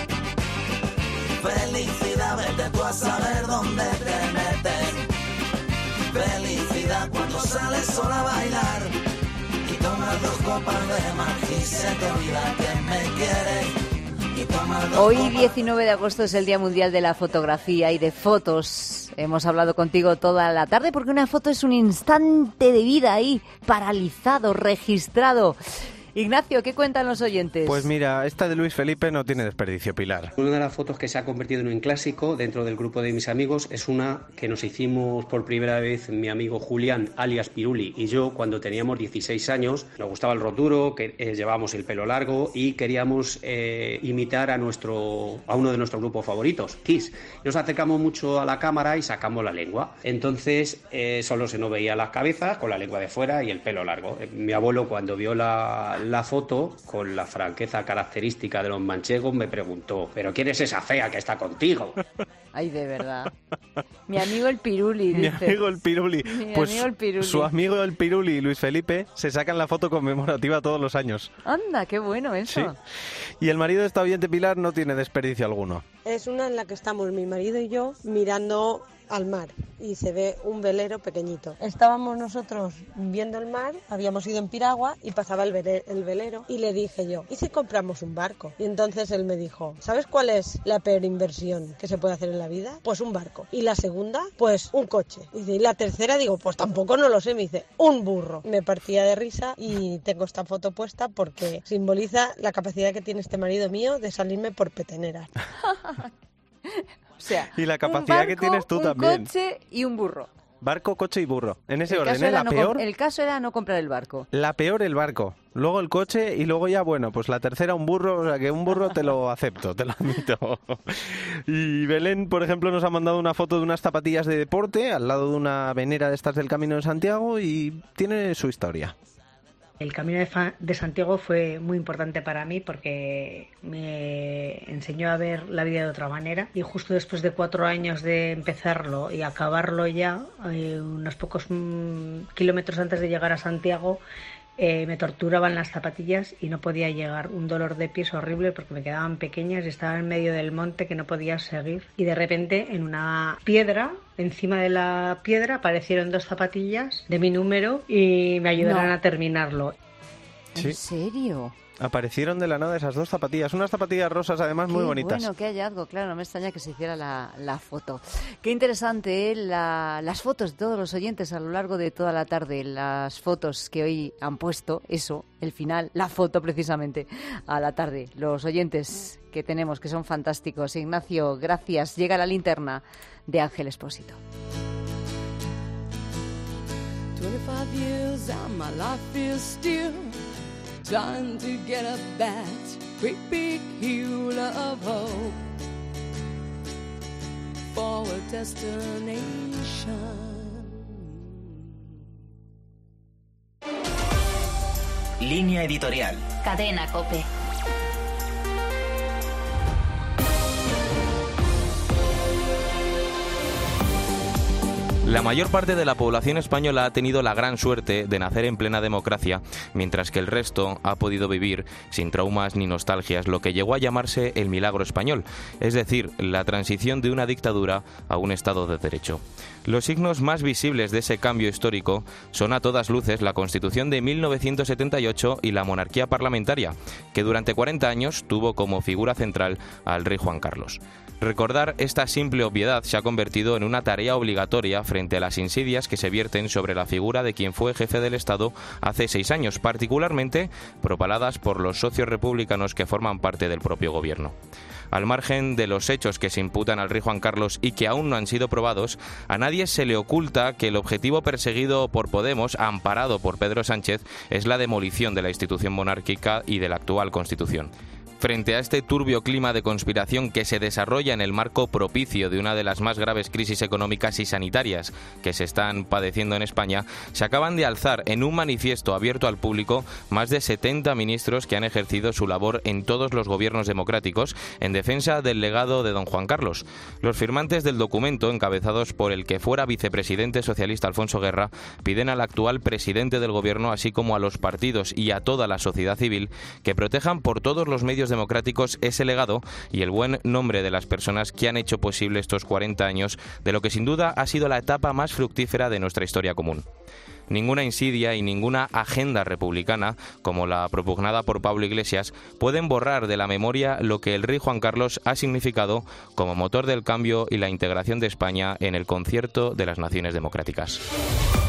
Felicidad, vete tú a saber dónde te metes. Felicidad cuando sales sola a bailar y tomas dos copas de más y se te olvida que me quieres. Y tomas dos Hoy, copas... diecinueve de agosto, es el Día Mundial de la Fotografía y de Fotos. Hemos hablado contigo toda la tarde porque una foto es un instante de vida ahí, paralizado, registrado. Ignacio, ¿qué cuentan los oyentes? Pues mira, esta de Luis Felipe no tiene desperdicio, Pilar. Una de las fotos que se ha convertido en un clásico dentro del grupo de mis amigos es una que nos hicimos por primera vez mi amigo Julián, alias Piruli, y yo cuando teníamos dieciséis años. Nos gustaba el roturo, que eh, llevábamos el pelo largo y queríamos eh, imitar a nuestro a uno de nuestros grupos favoritos, Kiss. Nos acercamos mucho a la cámara y sacamos la lengua. Entonces eh, solo se nos veía las cabezas con la lengua de fuera y el pelo largo. Eh, mi abuelo, cuando vio la la foto, con la franqueza característica de los manchegos, me preguntó: ¿pero quién es esa fea que está contigo? Ay, de verdad. Mi amigo el Piruli, dice. Mi amigo el Piruli. Mi pues amigo el Piruli. Su amigo el Piruli y Luis Felipe se sacan la foto conmemorativa todos los años. Anda, qué bueno eso. Sí. Y el marido de esta oyente, Pilar, no tiene desperdicio alguno. Es una en la que estamos mi marido y yo mirando al mar y se ve un velero pequeñito. Estábamos nosotros viendo el mar, habíamos ido en piragua y pasaba el, vele- el velero y le dije yo: ¿y si compramos un barco? Y entonces él me dijo: ¿sabes cuál es la peor inversión que se puede hacer en la vida? Pues un barco. Y la segunda, pues un coche. Y, dice, y la tercera, digo, pues tampoco no lo sé. Me dice: un burro. Me partía de risa y tengo esta foto puesta porque simboliza la capacidad que tiene este marido mío de salirme por peteneras. O sea, y la capacidad un barco, que tienes tú un también. Coche y un burro. Barco, coche y burro. En ese El orden, caso ¿eh? era La no peor... com- el caso era no comprar el barco. La peor el barco, luego el coche y luego ya, bueno, pues la tercera un burro, o sea que un burro te lo acepto, te lo admito. Y Belén, por ejemplo, nos ha mandado una foto de unas zapatillas de deporte al lado de una venera de estas del Camino de Santiago y tiene su historia. El Camino de, Fa- de Santiago fue muy importante para mí porque me enseñó a ver la vida de otra manera y justo después de cuatro años de empezarlo y acabarlo ya, eh, unos pocos mm, kilómetros antes de llegar a Santiago, eh, me torturaban las zapatillas y no podía llegar. Un dolor de pies horrible porque me quedaban pequeñas y estaba en medio del monte que no podía seguir. Y de repente en una piedra, encima de la piedra, aparecieron dos zapatillas de mi número y me ayudaron No. a terminarlo. Sí. ¿En serio? Aparecieron de la nada esas dos zapatillas, unas zapatillas rosas además muy Qué bonitas. Bueno, qué hallazgo, claro, no me extraña que se hiciera la, la foto. Qué interesante, ¿eh? La, las fotos de todos los oyentes a lo largo de toda la tarde, las fotos que hoy han puesto, eso, el final, la foto precisamente a la tarde. Los oyentes que tenemos, que son fantásticos. Ignacio, gracias. Llega la linterna de Ángel Espósito. twenty-five years and my life is still trying to get up that great big hill of hope for a destination. Línea editorial. Cadena COPE. La mayor parte de la población española ha tenido la gran suerte de nacer en plena democracia, mientras que el resto ha podido vivir sin traumas ni nostalgias, lo que llegó a llamarse el milagro español, es decir, la transición de una dictadura a un Estado de Derecho. Los signos más visibles de ese cambio histórico son a todas luces la Constitución de mil novecientos setenta y ocho y la monarquía parlamentaria, que durante cuarenta años tuvo como figura central al rey Juan Carlos. Recordar esta simple obviedad se ha convertido en una tarea obligatoria frente a las insidias que se vierten sobre la figura de quien fue jefe del Estado hace seis años, particularmente propaladas por los socios republicanos que forman parte del propio gobierno. Al margen de los hechos que se imputan al rey Juan Carlos y que aún no han sido probados, a nadie se le oculta que el objetivo perseguido por Podemos, amparado por Pedro Sánchez, es la demolición de la institución monárquica y de la actual Constitución. Frente a este turbio clima de conspiración que se desarrolla en el marco propicio de una de las más graves crisis económicas y sanitarias que se están padeciendo en España, se acaban de alzar en un manifiesto abierto al público más de setenta ministros que han ejercido su labor en todos los gobiernos democráticos en defensa del legado de don Juan Carlos. Los firmantes del documento, encabezados por el que fuera vicepresidente socialista Alfonso Guerra, piden al actual presidente del gobierno, así como a los partidos y a toda la sociedad civil, que protejan por todos los medios democráticos ese legado y el buen nombre de las personas que han hecho posible estos cuarenta años de lo que sin duda ha sido la etapa más fructífera de nuestra historia común. Ninguna insidia y ninguna agenda republicana, como la propugnada por Pablo Iglesias, pueden borrar de la memoria lo que el rey Juan Carlos ha significado como motor del cambio y la integración de España en el concierto de las naciones democráticas.